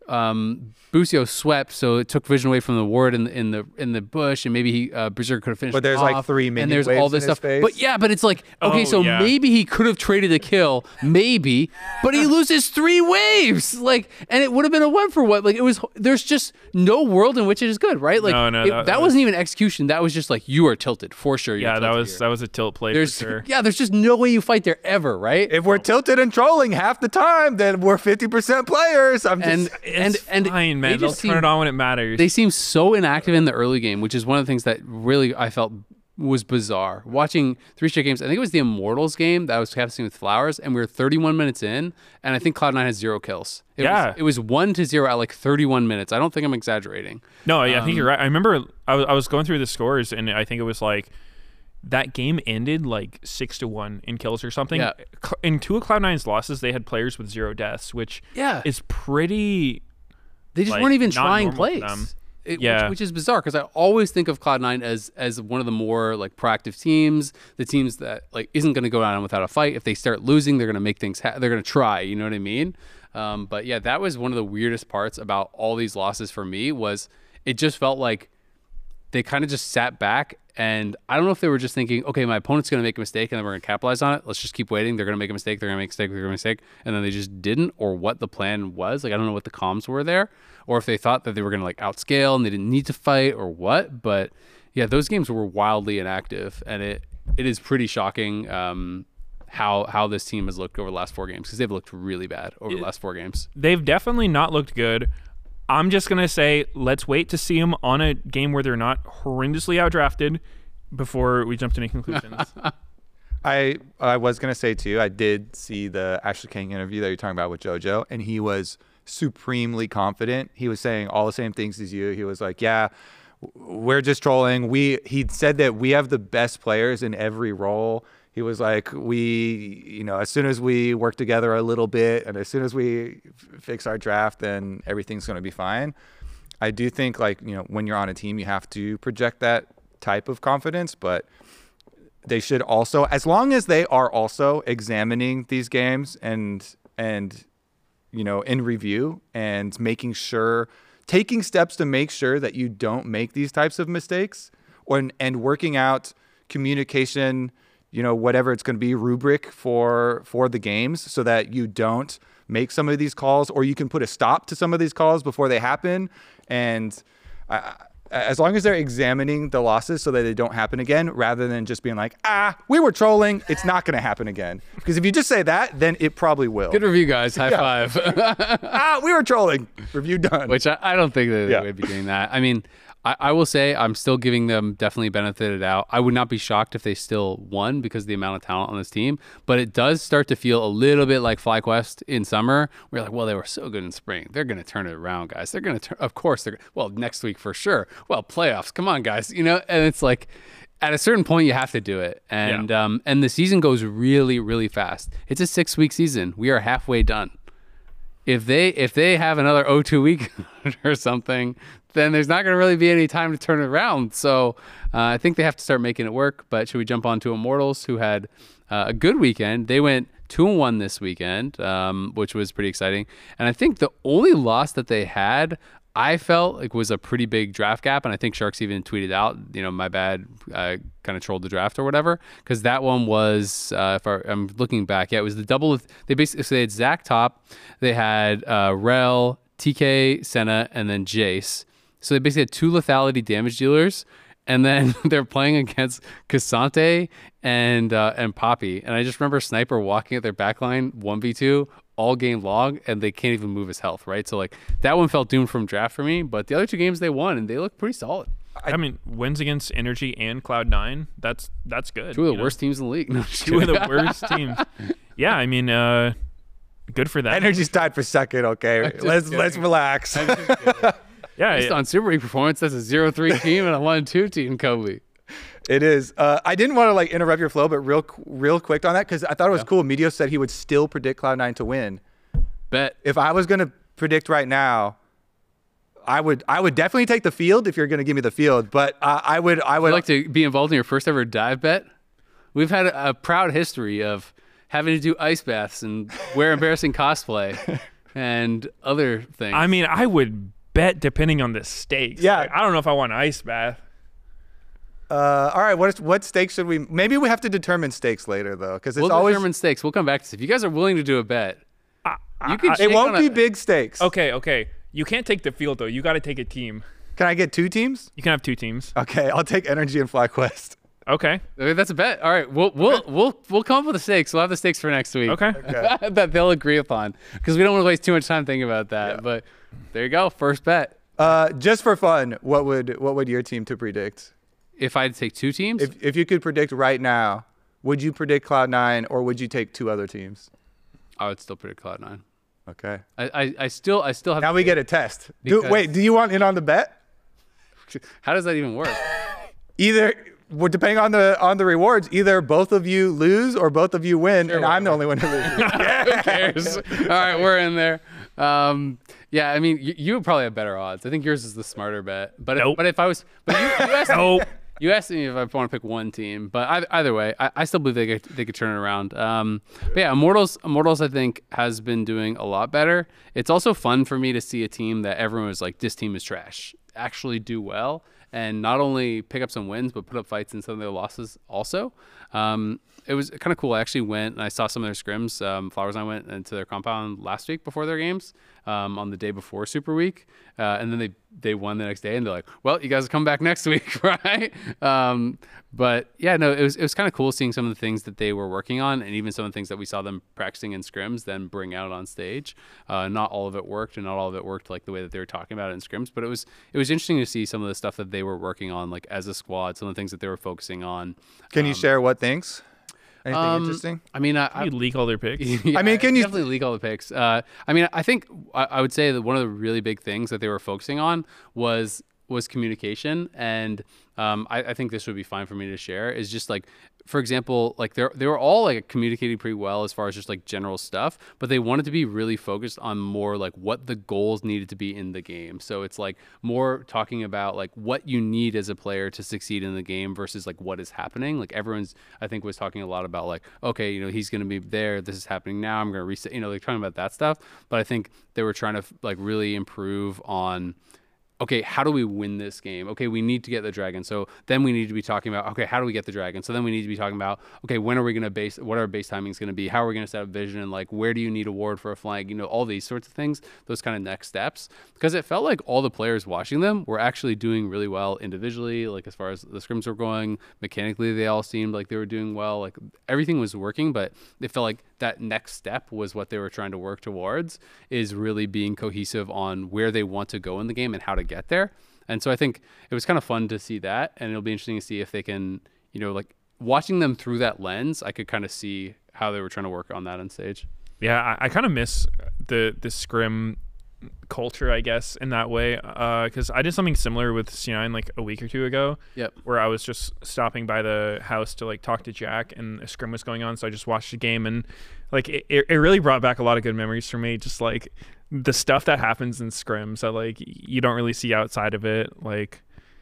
um Busio swept, so it took vision away from the ward in the in the in the bush, and maybe he uh Berserker could have finished. But there's off, like three minion and there's waves all this in his stuff. face. But yeah, but it's like, okay, Oh, so yeah. maybe he could have traded a kill, maybe, but he loses three waves, like, and it would have been a one for one. Like, it was, there's just no world in which it is good, right? Like, No, no, it- that- that, that wasn't even execution. That was just like, you are tilted for sure. You're Yeah, that tilted was here. that was a tilt play There's for sure. yeah, there's just no way you fight there ever, right? If we're tilted and trolling half the time, then we're fifty percent players. I'm just, and and It's and fine, they man. They'll just turn seem- it on when it matters. They seem so inactive in the early game, which is one of the things that really I felt was bizarre. Watching three straight games, I think it was the Immortals game that I was happening with Flowers, and we were thirty-one minutes in, and I think Cloud nine has zero kills. It Yeah. was, it was one to zero at like thirty-one minutes. I don't think I'm exaggerating. No, yeah, I think Um, you're right. I remember I was, I was going through the scores, and I think it was like that game ended like six to one in kills or something. Yeah. Cl- In two of Cloud nine's losses, they had players with zero deaths, which Yeah. is pretty. They just like, weren't even not trying normal for plays. them. It, Yeah. which, which is bizarre because I always think of Cloud nine as as one of the more like proactive teams, the teams that like isn't going to go down without a fight. If they start losing, they're going to make things. Ha- they're going to try. You know what I mean? Um, but yeah, that was one of the weirdest parts about all these losses for me. Was it just felt like they kind of just sat back, and I don't know if they were just thinking, okay, my opponent's going to make a mistake, and then we're going to capitalize on it. Let's just keep waiting. They're going to make a mistake. They're going to make a mistake. They're going to make a mistake, and then they just didn't, or what the plan was. Like, I don't know what the comms were there, or if they thought that they were going to like outscale and they didn't need to fight, or what. But yeah, those games were wildly inactive, and it it is pretty shocking um, how how this team has looked over the last four games, because they've looked really bad over the last four games. They've definitely not looked good. I'm just gonna say, let's wait to see them on a game where they're not horrendously outdrafted before we jump to any conclusions. I I was gonna say too. I did see the Ashley King interview that you're talking about with JoJo, and he was supremely confident. He was saying all the same things as you. He was like, "Yeah, w- we're just trolling." We he said that we have the best players in every role. He was like, "We, you know, as soon as we work together a little bit, and as soon as we f- fix our draft, then everything's gonna be fine." I do think, like, you know, when you're on a team, you have to project that type of confidence, but they should also, as long as they are also examining these games and and you know, in review and making sure, taking steps to make sure that you don't make these types of mistakes, or and working out communication, you know, whatever it's going to be, rubric for for the games, so that you don't make some of these calls, or you can put a stop to some of these calls before they happen. And uh, as long as they're examining the losses so that they don't happen again, rather than just being like, ah, we were trolling, it's not going to happen again. Because if you just say that, then it probably will. Good review, guys. High five. Ah, we were trolling. Review done. Which I, I don't think that Yeah. they would be doing that. I mean, I, I will say I'm still giving them definitely benefited out. I would not be shocked if they still won because of the amount of talent on this team. But it does start to feel a little bit like FlyQuest in summer. We're like, well, they were so good in spring. They're going to turn it around, guys. They're going to turn. Of course, they're. Well, next week for sure. Well, playoffs. Come on, guys. You know, and it's like, at a certain point, you have to do it. And Yeah. um, and the season goes really, really fast. It's a six week season. We are halfway done. If they if they have another oh two week or something, then there's not going to really be any time to turn it around. So uh, I think they have to start making it work. But should we jump on to Immortals, who had uh, a good weekend? They went two and one this weekend, um, which was pretty exciting. And I think the only loss that they had, I felt like was a pretty big draft gap. And I think Sharks even tweeted out, you know, my bad, I kind of trolled the draft or whatever. Because that one was, uh, if I, I'm looking back, yeah, it was the double. Of, they basically, so they had Zach top, they had uh, Rel, T K, Senna, and then Jace. So they basically had two lethality damage dealers. And then they're playing against Cassante and uh, and Poppy. And I just remember Sniper walking at their backline one v two all game long, and they can't even move his health, right? So, like, that one felt doomed from draft for me. But the other two games they won, and they look pretty solid. I, mean, wins against Energy and Cloud nine. That's that's good. Two of the you know? worst teams in the league. No, just Two of kidding. the worst teams. Yeah, I mean, uh, good for them. Energy's tied for second. Okay, let's kidding. let's relax. Yeah, Based on Super League performance, that's a zero three team and a one two team, Kobe. It is. Uh, I didn't want to like interrupt your flow, but real, real quick on that because I thought it was Yeah. cool. Meteos said he would still predict Cloud nine to win. Bet. If I was gonna predict right now, I would, I would definitely take the field if you're gonna give me the field. But uh, I would, I would Would like to be involved in your first ever dive bet? We've had a, a proud history of having to do ice baths and wear embarrassing cosplay and other things. I mean, I would bet depending on the stakes. Yeah. Like, I don't know if I want an ice bath. Uh, all right, what is, what stakes should we? Maybe we have to determine stakes later though, because it's we'll always determine stakes. We'll come back to this. If you guys are willing to do a bet, I, you can. I- it shake won't on be a- big stakes. okay, okay. You can't take the field though. You got to take a team. Can I get two teams? You can have two teams. Okay, I'll take Energy and FlyQuest. Okay. Okay, that's a bet. All right, we'll we'll we'll we'll come up with the stakes. We'll have the stakes for next week. Okay. Okay. that they'll agree upon because we don't want to waste too much time thinking about that. Yeah. But there you go, first bet. Uh, just for fun, what would what would your team to predict? If I had to take two teams, If if you could predict right now, would you predict Cloud nine or would you take two other teams? I would still predict Cloud nine. Okay. I, I, I still I still have. Now we get a test. Do, Because- wait, do you want in on the bet? How does that even work? Either well, depending on the on the rewards, either both of you lose or both of you win, and I'm the only one who loses. Who cares? All right, we're in there. Um, yeah, I mean, you, you would probably have better odds. I think yours is the smarter bet. But Nope. if, but if I was, but you, you asked me, Nope. you asked me if I want to pick one team. But either, either way, I, I still believe they could they could turn it around. Um, but yeah, Immortals Immortals I think has been doing a lot better. It's also fun for me to see a team that everyone was like, this team is trash, actually do well. And not only pick up some wins, but put up fights in some of their losses also. Um, it was kind of cool. I actually went and I saw some of their scrims. Um, Flowers and I went into their compound last week before their games um, on the day before Super Week. Uh, and then they, they won the next day and they're like, well, you guys will come back next week, right? Um, but yeah, no, it was, it was kind of cool seeing some of the things that they were working on and even some of the things that we saw them practicing in scrims then bring out on stage. Uh, not all of it worked and not all of it worked like the way that they were talking about it in scrims, but it was, it was interesting to see some of the stuff that they were working on, like as a squad, some of the things that they were focusing on. Can you share what things? Anything Um, interesting? I mean, I, I You leak all their picks. Yeah, I mean, can you- definitely leak all the picks? Uh, I mean, I think I, I would say that one of the really big things that they were focusing on was was communication, and um, I, I think this would be fine for me to share. Is just like, for example, like they they were all like communicating pretty well as far as just like general stuff, but they wanted to be really focused on more like what the goals needed to be in the game. So it's like more talking about like what you need as a player to succeed in the game versus like what is happening. Like everyone's, I think, was talking a lot about like, okay, you know, he's going to be there. This is happening now. I'm going to reset. You know, they're talking about that stuff. But I think they were trying to like really improve on, okay, how do we win this game? Okay, we need to get the dragon. So then we need to be talking about, okay, how do we get the dragon? So then we need to be talking about, okay, when are we going to base, what our base timing is going to be? How are we going to set up vision? Like, where do you need a ward for a flank? You know, all these sorts of things, those kind of next steps. Because it felt like all the players watching them were actually doing really well individually, like as far as the scrims were going, mechanically, they all seemed like they were doing well. Like everything was working, but it felt like that next step was what they were trying to work towards, is really being cohesive on where they want to go in the game and how to get there. And so I think it was kind of fun to see that, and it'll be interesting to see if they can, you know, like watching them through that lens, I could kind of see how they were trying to work on that on stage. Yeah, I, I kind of miss the the scrim culture, I guess, in that way, because I did something similar with C nine like a week or two ago. Yep. Where I was just stopping by the house to like talk to Jack, and a scrim was going on, so I just watched the game, and like it, it really brought back a lot of good memories for me. Just like the stuff that happens in scrims that like you don't really see outside of it, like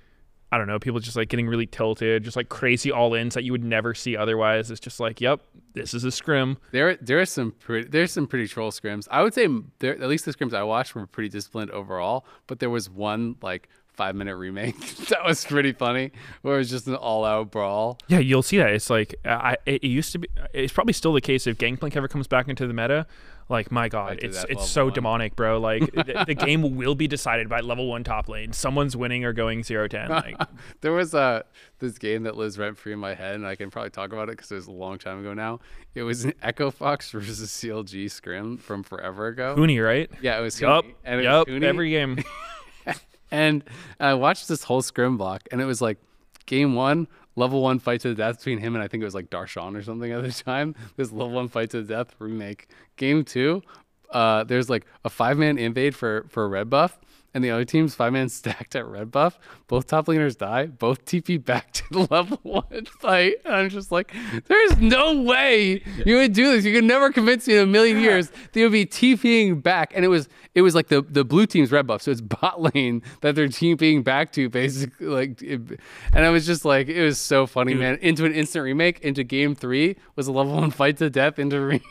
I don't know, people just like getting really tilted, just like crazy all-ins that you would never see otherwise. It's just like, yep, this is a scrim. There, there are some pretty, there's some pretty troll scrims. I would say there, at least the scrims I watched were pretty disciplined overall. But there was one like five minute remake that was pretty funny, where it was just an all-out brawl. Yeah, you'll see that. It's like I, it used to be. It's probably still the case if Gangplank ever comes back into the meta. Like my God, Back to it's that it's level so one. demonic, bro. Like the, the game will be decided by level one top lane. Someone's winning or going zero ten. Like There was uh, this game that lives rent free in my head, and I can probably talk about it because it was a long time ago now. It was an Echo Fox versus C L G scrim from forever ago. Huni, right? Yeah, it was Yup. Huni, and it Yup. was Huni. Every game. And I watched this whole scrim block, and it was like game one, level one fight to the death between him and I think it was like Darshan or something at the time. This level one fight to the death remake. Game two, uh, there's like a five man invade for for a red buff, and the other team's five man stacked at red buff. Both top laners die. Both T P back to the level one fight. And I'm just like, there's no way you would do this. You could never convince me in a million years that you would be TPing back. And it was it was like the, the blue team's red buff. So it's bot lane that they're TPing back to, basically. Like, it, and I was just like, it was so funny, man. Into an instant remake, into game three was a level one fight to death into remake.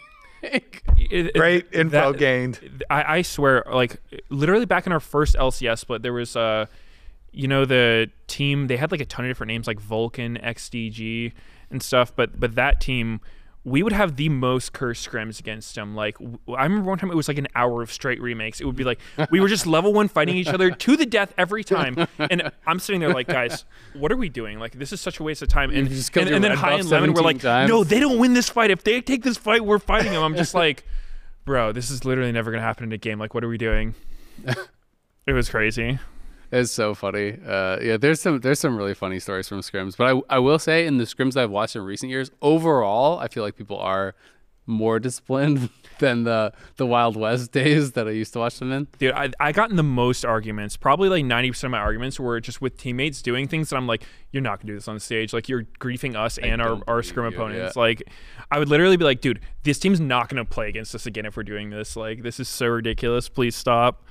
It, Great it, info that, gained. I, I swear, like literally back in our first L C S split, there was uh, you know, the team, they had like a ton of different names like Vulcan, X D G, and stuff. But but that team, we would have the most cursed scrims against them. Like w- I remember one time it was like an hour of straight remakes. It would be like we were just level one fighting each other to the death every time. And I'm sitting there like, guys, what are we doing? Like this is such a waste of time. And just and, killed and your then red High buff and Lemon were like, seventeen times. no, they don't win this fight. If they take this fight, we're fighting them. I'm just like, bro, this is literally never gonna happen in a game. Like, what are we doing? It was crazy. It's so funny. Uh, yeah, there's some there's some really funny stories from scrims. But I I will say, in the scrims I've watched in recent years, overall, I feel like people are more disciplined than the the Wild West days that I used to watch them in. Dude, I I got in the most arguments. Probably like ninety percent of my arguments were just with teammates doing things that I'm like, you're not gonna do this on stage. Like you're griefing us I and our, don't our believe scrim you, opponents. yeah. Like I would literally be like, dude, this team's not gonna play against us again if we're doing this. Like this is so ridiculous. Please stop.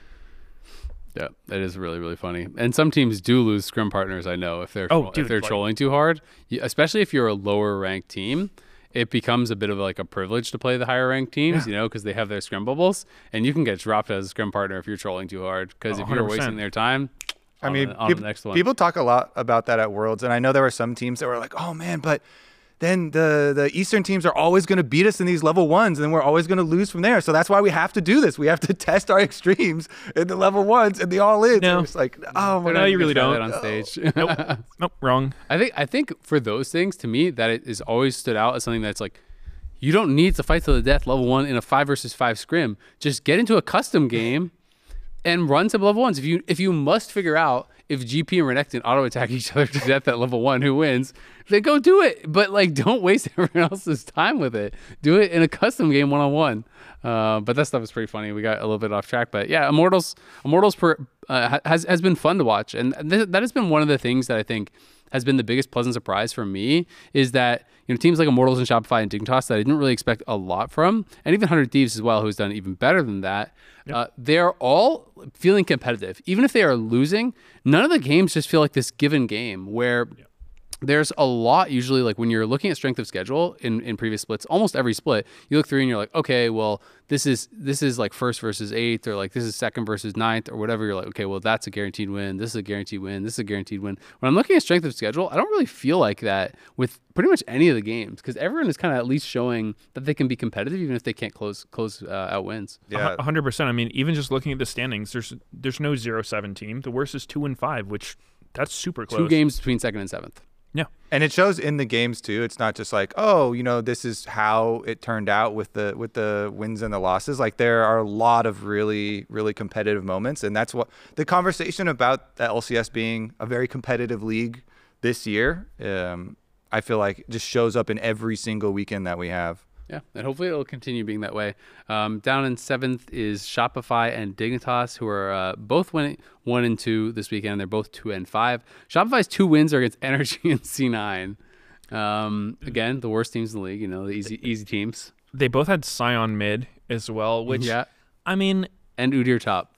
Yeah, it is really, really funny. And some teams do lose scrim partners, I know, if they're Oh, if dude, they're like- trolling too hard. You- especially if you're a lower ranked team, it becomes a bit of like a privilege to play the higher ranked teams, Yeah. you know, because they have their scrim bubbles, and you can get dropped as a scrim partner if you're trolling too hard. Because Oh, if you're one hundred percent. wasting their time, I on mean, the, on peop- the next one. people talk a lot about that at Worlds, and I know there were some teams that were like, "Oh man, but then the the Eastern teams are always going to beat us in these level ones, and then we're always going to lose from there. So that's why we have to do this. We have to test our extremes in the level ones and the all ins." No. It's like, oh my They're No, not you even really gonna don't. try that on stage. Nope. Nope. Wrong. I think I think for those things, to me, that it is always stood out as something that's like, you don't need to fight to the death level one in a five versus five scrim. Just get into a custom game and run some level ones. If you if you must figure out if G P and Renekton auto attack each other to death at level one, who wins, then go do it. But like, don't waste everyone else's time with it. Do it in a custom game one on one. But that stuff is pretty funny. We got a little bit off track, but yeah, Immortals Immortals per, uh, has has been fun to watch, and th- that has been one of the things that I think has been the biggest pleasant surprise for me, is that, you know, teams like Immortals and Shopify and Dignitas that I didn't really expect a lot from, and even one hundred Thieves as well, who's done even better than that. Yep. Uh, they're all feeling competitive. Even if they are losing, none of the games just feel like this given game where yep. there's a lot, usually, like when you're looking at strength of schedule in, in previous splits, almost every split, you look through and you're like, okay, well, this is this is like first versus eighth, or like this is second versus ninth, or whatever. You're like, okay, well, that's a guaranteed win. This is a guaranteed win. This is a guaranteed win. When I'm looking at strength of schedule, I don't really feel like that with pretty much any of the games, because everyone is kind of at least showing that they can be competitive, even if they can't close close uh, out wins. Yeah, one hundred percent. I mean, even just looking at the standings, there's there's no zero seven team. The worst is two and five, which that's super close. Two games between second and seventh. Yeah. And it shows in the games too. It's not just like, oh, you know, this is how it turned out with the with the wins and the losses. Like there are a lot of really, really competitive moments. And that's what the conversation about the L C S being a very competitive league this year, um, I feel like just shows up in every single weekend that we have. Yeah, and hopefully it'll continue being that way. Um, down in seventh is Shopify and Dignitas, who are uh, both winning one and two this weekend. They're both two and five. Shopify's two wins are against Energy and C nine. Um, again, the worst teams in the league. You know, the easy easy teams. They both had Scion mid as well, which yeah, I mean, and Udyr top.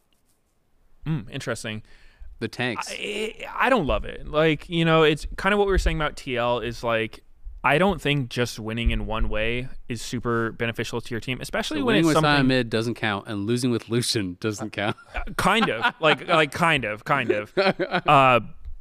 Mm, interesting. The tanks. I, I don't love it. Like, you know, it's kind of what we were saying about T L is like, I don't think just winning in one way is super beneficial to your team, especially so when winning it's with something Sion mid doesn't count, and losing with Lucian doesn't count. kind of like like kind of kind of. Uh,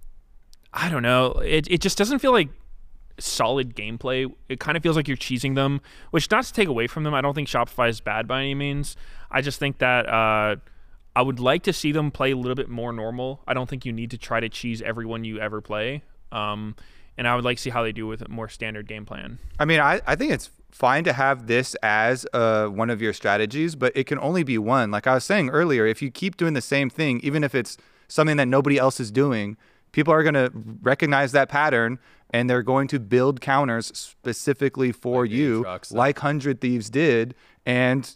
I don't know. It it just doesn't feel like solid gameplay. It kind of feels like you're cheesing them, which not to take away from them. I don't think Shopify is bad by any means. I just think that uh, I would like to see them play a little bit more normal. I don't think you need to try to cheese everyone you ever play. Um, And I would like to see how they do with a more standard game plan. I mean, I, I think it's fine to have this as uh, one of your strategies, but it can only be one. Like I was saying earlier, if you keep doing the same thing, even if it's something that nobody else is doing, people are going to recognize that pattern, and they're going to build counters specifically for Like you, trucks, like one hundred Thieves did. And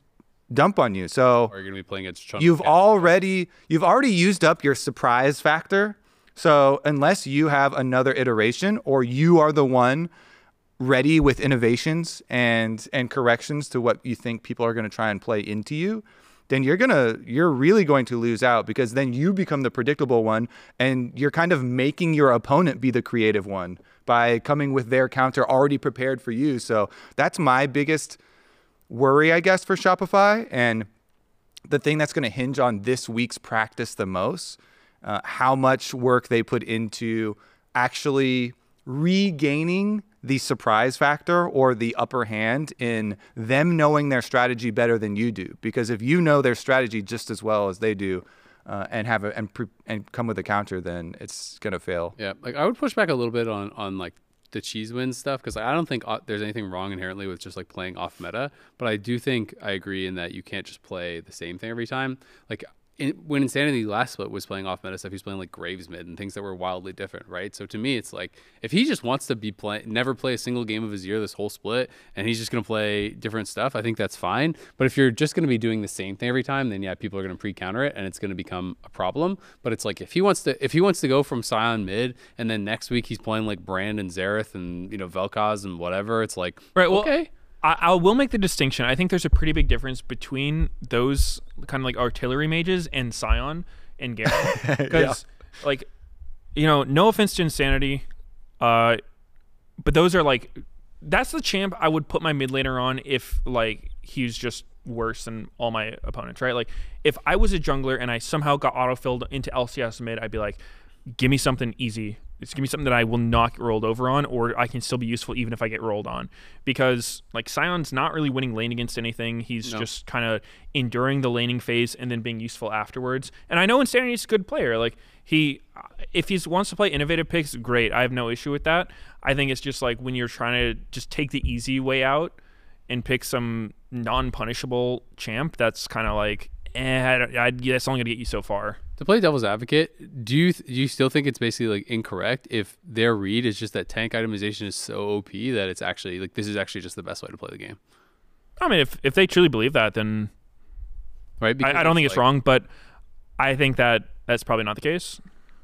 dump on you. So Or you're going to be playing against Chunk. you've already you've already used up your surprise factor. So unless you have another iteration or you are the one ready with innovations and and corrections to what you think people are going to try and play into you, then you're gonna you're really going to lose out, because then you become the predictable one and you're kind of making your opponent be the creative one by coming with their counter already prepared for you. So that's my biggest worry, I guess, for Shopify, and the thing that's going to hinge on this week's practice the most, uh, how much work they put into actually regaining the surprise factor or the upper hand in them knowing their strategy better than you do. Because if you know their strategy just as well as they do, uh, and have a, and pre- and come with a counter, then it's gonna fail. Yeah, like I would push back a little bit on on like the cheese wins stuff, because I don't think uh, there's anything wrong inherently with just like playing off meta, but I do think I agree in that you can't just play the same thing every time. Like in, when Insanity last split was playing off meta stuff, he was playing like Graves mid and things that were wildly different, right? So to me, it's like if he just wants to be play, never play a single game of his year this whole split, and he's just gonna play different stuff, I think that's fine. But if you're just gonna be doing the same thing every time, then yeah, people are gonna pre-counter it, and it's gonna become a problem. But it's like if he wants to, if he wants to go from Sion mid, and then next week he's playing like Brand and Xerath and you know Vel'Koz and whatever, it's like Right. Well, okay. I, I will make the distinction. I think there's a pretty big difference between those kind of like artillery mages and Sion and Garen. Because, yeah. like, you know, no offense to Insanity, uh, but those are like, that's the champ I would put my mid laner on if, like, he's just worse than all my opponents, right? Like, if I was a jungler and I somehow got autofilled into L C S mid, I'd be like, give me something easy. It's give me something that I will not get rolled over on, or I can still be useful even if I get rolled on. Because like Sion's not really winning lane against anything. He's no. just kind of enduring the laning phase and then being useful afterwards. And I know Insanity's a good player. Like he, if he wants to play innovative picks, great. I have no issue with that. I think it's just like when you're trying to just take the easy way out and pick some non-punishable champ, that's kind of like, eh, I, I, that's only gonna get you so far. To play devil's advocate, do you th- do you still think it's basically like incorrect if their read is just that tank itemization is so O P that it's actually like this is actually just the best way to play the game? I mean, if if they truly believe that, then right. I, I don't think it's like, wrong, but I think that that's probably not the case.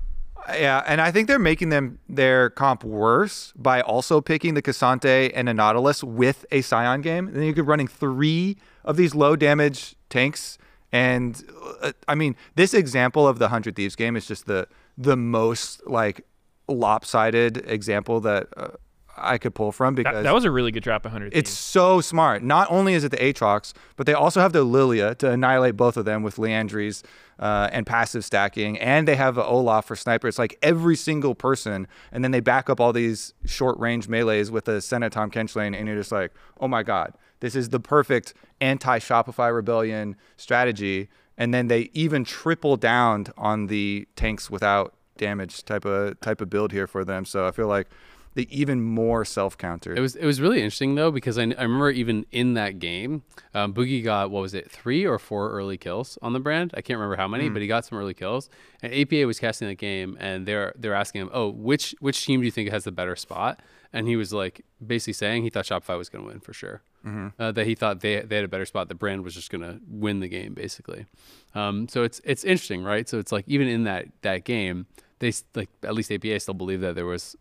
Yeah, and I think they're making them their comp worse by also picking the Cassante and a Nautilus with a Sion game. And then you could running three of these low damage tanks. And uh, I mean, this example of the Hundred Thieves game is just the the most like lopsided example that uh, I could pull from, because that, that was a really good drop. one hundred It's so smart. Not only is it the Aatrox, but they also have the Lilia to annihilate both of them with Leandries uh, and passive stacking, and they have Olaf for sniper. It's like every single person, and then they back up all these short range melees with a Senna Tom Kench lane, and you're just like, oh my god. This is the perfect anti-Shopify Rebellion strategy. And then they even triple down on the tanks without damage type of type of build here for them. So I feel like they even more self-countered. It was it was really interesting, though, because I, I remember even in that game, um, Boogie got, what was it, three or four early kills on the Brand? I can't remember how many, mm. but he got some early kills. And A P A was casting that game, and they're they're asking him, oh, which which team do you think has the better spot? And he was like basically saying he thought Shopify was going to win for sure. Mm-hmm. Uh, that he thought they they had a better spot. The Brand was just going to win the game, basically. Um, so it's it's interesting, right? So it's like even in that that game, they like at least A P A still believed that there was.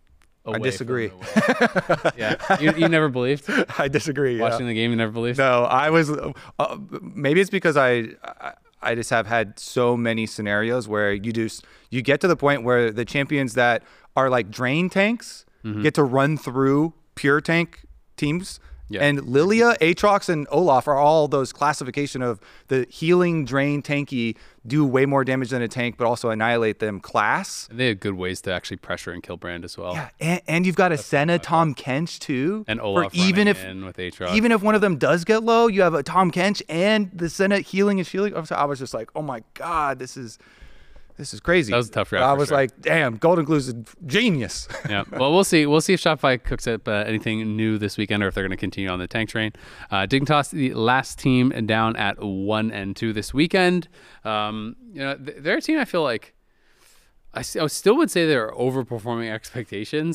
I disagree. yeah, you, you never believed. I disagree. Watching yeah. the game, you never believed. No, I was. Uh, maybe it's because I, I I just have had so many scenarios where you do you get to the point where the champions that are like drain tanks mm-hmm. get to run through pure tank teams. Yeah. And Lilia, Aatrox, and Olaf are all those classification of the healing, drain, tanky, do way more damage than a tank, but also annihilate them class. And they have good ways to actually pressure and kill Brand as well. Yeah, and, and you've got a Senna, Tom Kench too. And Olaf even if in with Aatrox. Even if one of them does get low, you have a Tom Kench and the Senna healing and shielding. I was just like, oh my god, this is. This is crazy. That was a tough round. I was sure. like, damn, Golden Glue's a genius. Yeah. Well, we'll see. We'll see if Shopify cooks up uh, anything new this weekend or if they're going to continue on the tank train. Uh, Dignitas, the last team down at one and two this weekend. Um, you know, they're a team I feel like I, I still would say they're overperforming expectations.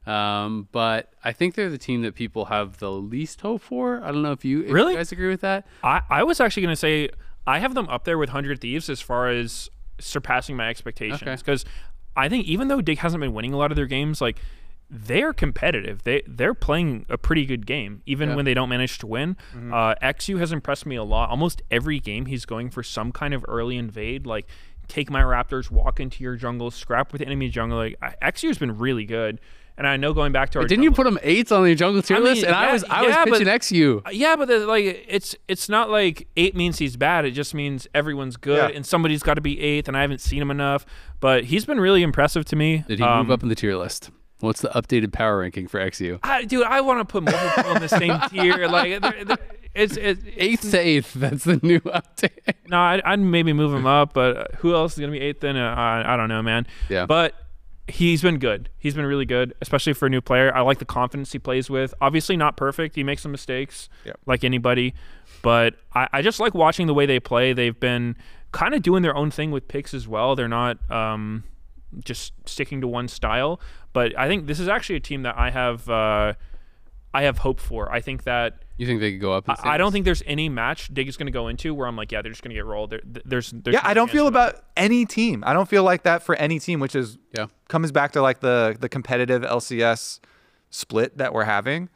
Um, but I think they're the team that people have the least hope for. I don't know if you, if Really? you guys agree with that. I, I was actually going to say I have them up there with one hundred Thieves as far as surpassing my expectations. Okay. Because I think even though Dig hasn't been winning a lot of their games, like they're competitive. They they're playing a pretty good game, even Yeah. when they don't manage to win. Mm-hmm. Uh, X U has impressed me a lot. Almost every game, he's going for some kind of early invade, like take my Raptors, walk into your jungle, scrap with the enemy jungle. Like I- X U has been really good. And I know going back to our Didn't you jungle- put them eights on your jungle tier I mean, list? And I yeah, was I yeah, was but- pitching X U. Yeah, but the, like it's it's not like eight means he's bad. It just means everyone's good, Yeah. and somebody's got to be eighth. And I haven't seen him enough, but he's been really impressive to me. Did he Um, move up in the tier list? What's the updated power ranking for X U? I, dude, I want to put multiple in the same tier. Like they're, they're, it's it's Eighth to eighth. That's the new update. no, I'd, I'd maybe move him up, but who else is gonna be eighth? Then uh, I, I don't know, man. Yeah. But he's been good. He's been really good, especially for a new player. I like the confidence he plays with. Obviously not perfect. He makes some mistakes, Yep. like anybody. But I, I just like watching the way they play. They've been kind of doing their own thing with picks as well. They're not um, just sticking to one style. But I think this is actually a team that I have uh, I have hope for. I think that You think they could go up? In I, I don't think there's any match Dig is going to go into where I'm like, yeah, they're just going to get rolled. There, there's, there's Yeah, no I don't chance feel for that. about any team. I don't feel like that for any team, which is Yeah. comes back to like the the competitive L C S split that we're having.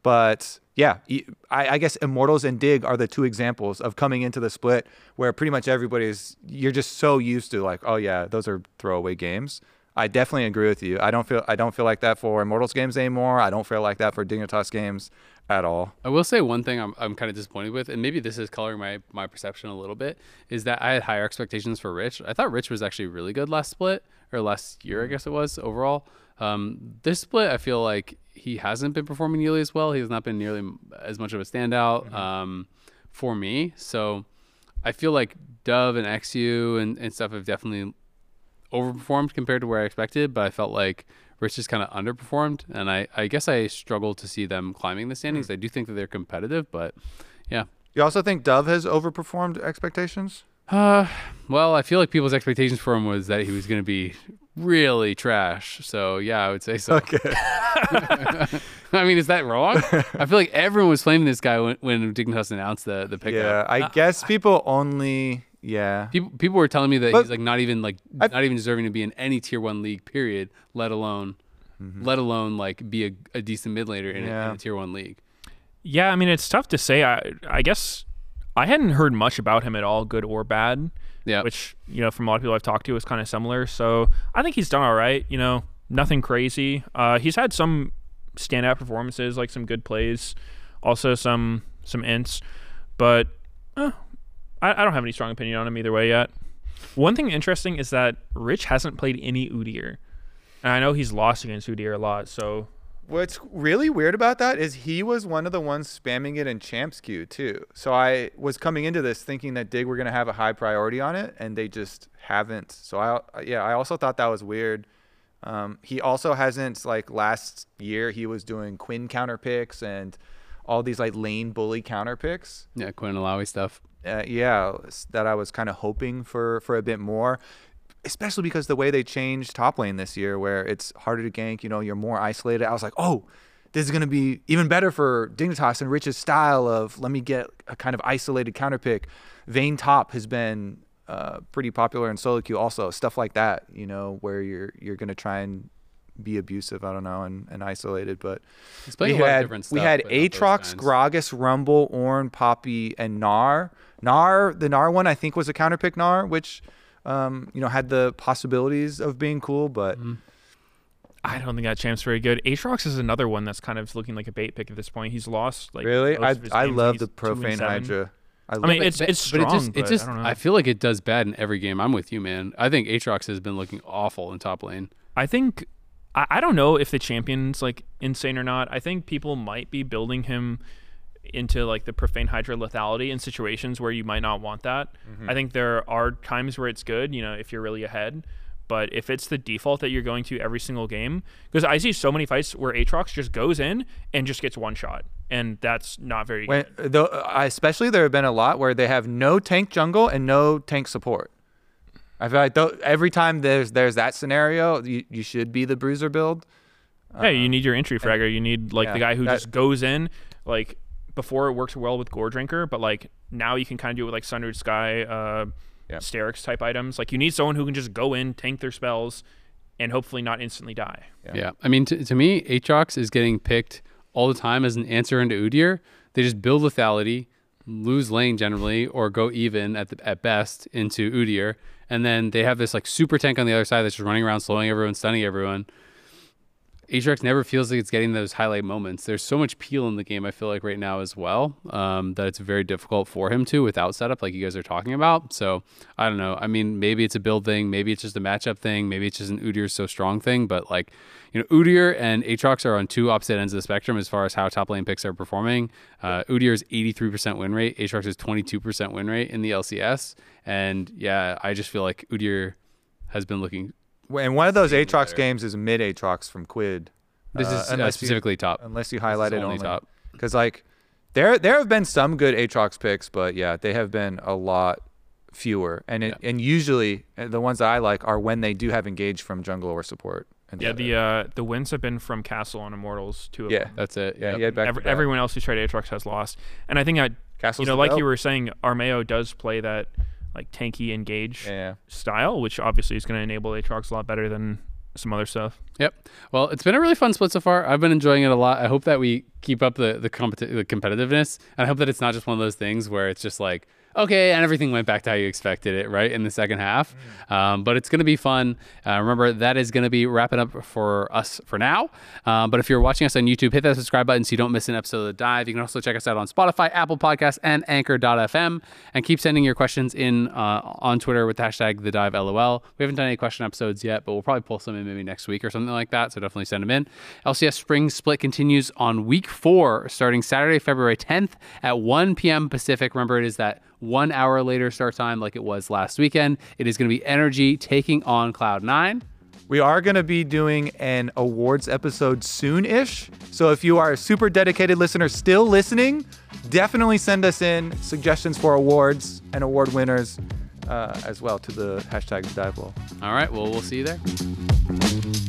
But yeah, e- I, I guess Immortals and Dig are the two examples of coming into the split where pretty much everybody's you're just so used to like, oh yeah, those are throwaway games. I definitely agree with you. I don't feel I don't feel like that for Immortals games anymore. I don't feel like that for Dignitas games at all. I will say one thing I'm, I'm kind of disappointed with, and maybe this is coloring my, my perception a little bit, is that I had higher expectations for Rich. I thought Rich was actually really good last split, or last year, I guess it was, overall. Um, this split, I feel like he hasn't been performing nearly as well. He has not been nearly as much of a standout Mm-hmm. um, for me. So I feel like Dove and X U and, and stuff have definitely overperformed compared to where I expected, but I felt like Rich just kind of underperformed, and I, I guess I struggle to see them climbing the standings. Mm. I do think that they're competitive, but yeah. You also think Dove has overperformed expectations? Uh, well, I feel like people's expectations for him was that he was going to be really trash. So yeah, I would say so. Okay. I mean, is that wrong? I feel like everyone was flaming this guy when, when Dignitas announced the the pickup. Yeah, I guess people only yeah. People people were telling me that But he's like not even like I've- not even deserving to be in any tier one league. Period. Let alone, let alone like be a, a decent mid laner in, a, in Yeah. a tier one league. Yeah, I mean, it's tough to say. I I guess I hadn't heard much about him at all, good or bad. Yeah. Which, you know, from a lot of people I've talked to is kind of similar. So I think he's done all right. You know, nothing crazy. Uh, he's had some standout performances, like some good plays, also some some ints. But uh, I, I don't have any strong opinion on him either way yet. One thing interesting is that Rich hasn't played any Udyr. And I know he's lost against Udyr a lot, so What's really weird about that is he was one of the ones spamming it in Champs Queue too. So I was coming into this thinking that Dig were going to have a high priority on it, and they just haven't. So I yeah, I also thought that was weird. Um, he also hasn't, like last year he was doing Quinn counter picks and all these like lane bully counter picks. Yeah, Quinn Alawi stuff. Uh, yeah, s- that I was kind of hoping for for a bit more, especially because the way they changed top lane this year, where it's harder to gank, you know, you're more isolated. I was like, oh, this is going to be even better for Dignitas and Rich's style of let me get a kind of isolated counter pick. Vayne top has been uh, pretty popular in solo queue also, stuff like that, you know, where you're you're going to try and be abusive, I don't know, and, and isolated. But He's playing we a lot of had, different we stuff, had but not those Aatrox, kinds. Gragas, Rumble, Ornn, Poppy, and Gnar. Gnar, the Gnar one, I think was a counter pick Gnar, which um, you know, had the possibilities of being cool, but Mm-hmm. I don't think that champ's very good. Aatrox is another one that's kind of looking like a bait pick at this point. He's lost like really, most I of his I games, love he's the two and Profane seven. Hydra. I, I love mean, it. it's But- it's but strong, it just, it but just I don't know. I feel like it does bad in every game. I'm with you, man. I think Aatrox has been looking awful in top lane. I think I, I don't know if the champion's like insane or not. I think people might be building him into like the Profane Hydra lethality in situations where you might not want that. Mm-hmm. I think there are times where it's good, you know, if you're really ahead. But if it's the default that you're going to every single game, because I see so many fights where Aatrox just goes in and just gets one shot, and that's not very when, good. though, I- especially there have been a lot where they have no tank jungle and no tank support. I feel like though, every time there's there's that scenario, you, you should be the bruiser build. Uh, yeah, you need your entry fragger. You need like yeah, the guy who that, just goes in. Like before, it works well with Gore Drinker, but like now you can kind of do it with like Sundered Sky, uh, yeah. Sterix type items. Like you need someone who can just go in, tank their spells, and hopefully not instantly die. Yeah, yeah. I mean, to, to me, Aatrox is getting picked all the time as an answer into Udyr. They just build lethality, lose lane generally, or go even at the, at best into Udyr, and then they have this like super tank on the other side that's just running around, slowing everyone, stunning everyone. Aatrox never feels like it's getting those highlight moments. There's so much peel in the game, I feel like, right now as well, um, that it's very difficult for him to without setup, like you guys are talking about. So, I don't know. I mean, maybe it's a build thing. Maybe it's just a matchup thing. Maybe it's just an Udyr's so strong thing. But, like, you know, Udyr and Aatrox are on two opposite ends of the spectrum as far as how top lane picks are performing. Uh, Udyr's eighty-three percent win rate. Aatrox's twenty-two percent win rate in the L C S. And, yeah, I just feel like Udyr has been looking... And one of those Aatrox games is mid Aatrox from Quid. This uh, is uh, specifically you, top. Unless you highlight it only, only top. Because, like, there there have been some good Aatrox picks, but, yeah, they have been a lot fewer. And it, yeah. and usually the ones that I like are when they do have engaged from jungle or support. Yeah, the uh, the wins have been from Castle on Immortals, two of yeah, them. that's it. Yeah, yep. he had back Every, to back. Everyone else who's tried Aatrox has lost. And I think, I, Castle's you know, like belt. you were saying, Armeo does play that like tanky engage yeah, yeah. style, which obviously is going to enable Aatrox a lot better than some other stuff. Yep. Well, it's been a really fun split so far. I've been enjoying it a lot. I hope that we keep up the the, competi- the competitiveness, and I hope that it's not just one of those things where it's just like, okay, and everything went back to how you expected it, right, in the second half. Mm. Um, but it's going to be fun. Uh, remember, that is going to be wrapping up for us for now. Um, but if you're watching us on YouTube, hit that subscribe button so you don't miss an episode of The Dive. You can also check us out on Spotify, Apple Podcasts, and Anchor dot f m. And keep sending your questions in uh, on Twitter with the hashtag The Dive L O L. We haven't done any question episodes yet, but we'll probably pull some in maybe next week or something like that. So definitely send them in. L C S Spring Split continues on week four, starting Saturday, February tenth at one p.m. Pacific. Remember, it is that one hour later start time like it was last weekend. It is going to be Energy taking on Cloud nine. We are going to be doing an awards episode soon-ish. So if you are a super dedicated listener still listening, definitely send us in suggestions for awards and award winners uh, as well to the hashtag The Dive Wall. All right. Well, we'll see you there.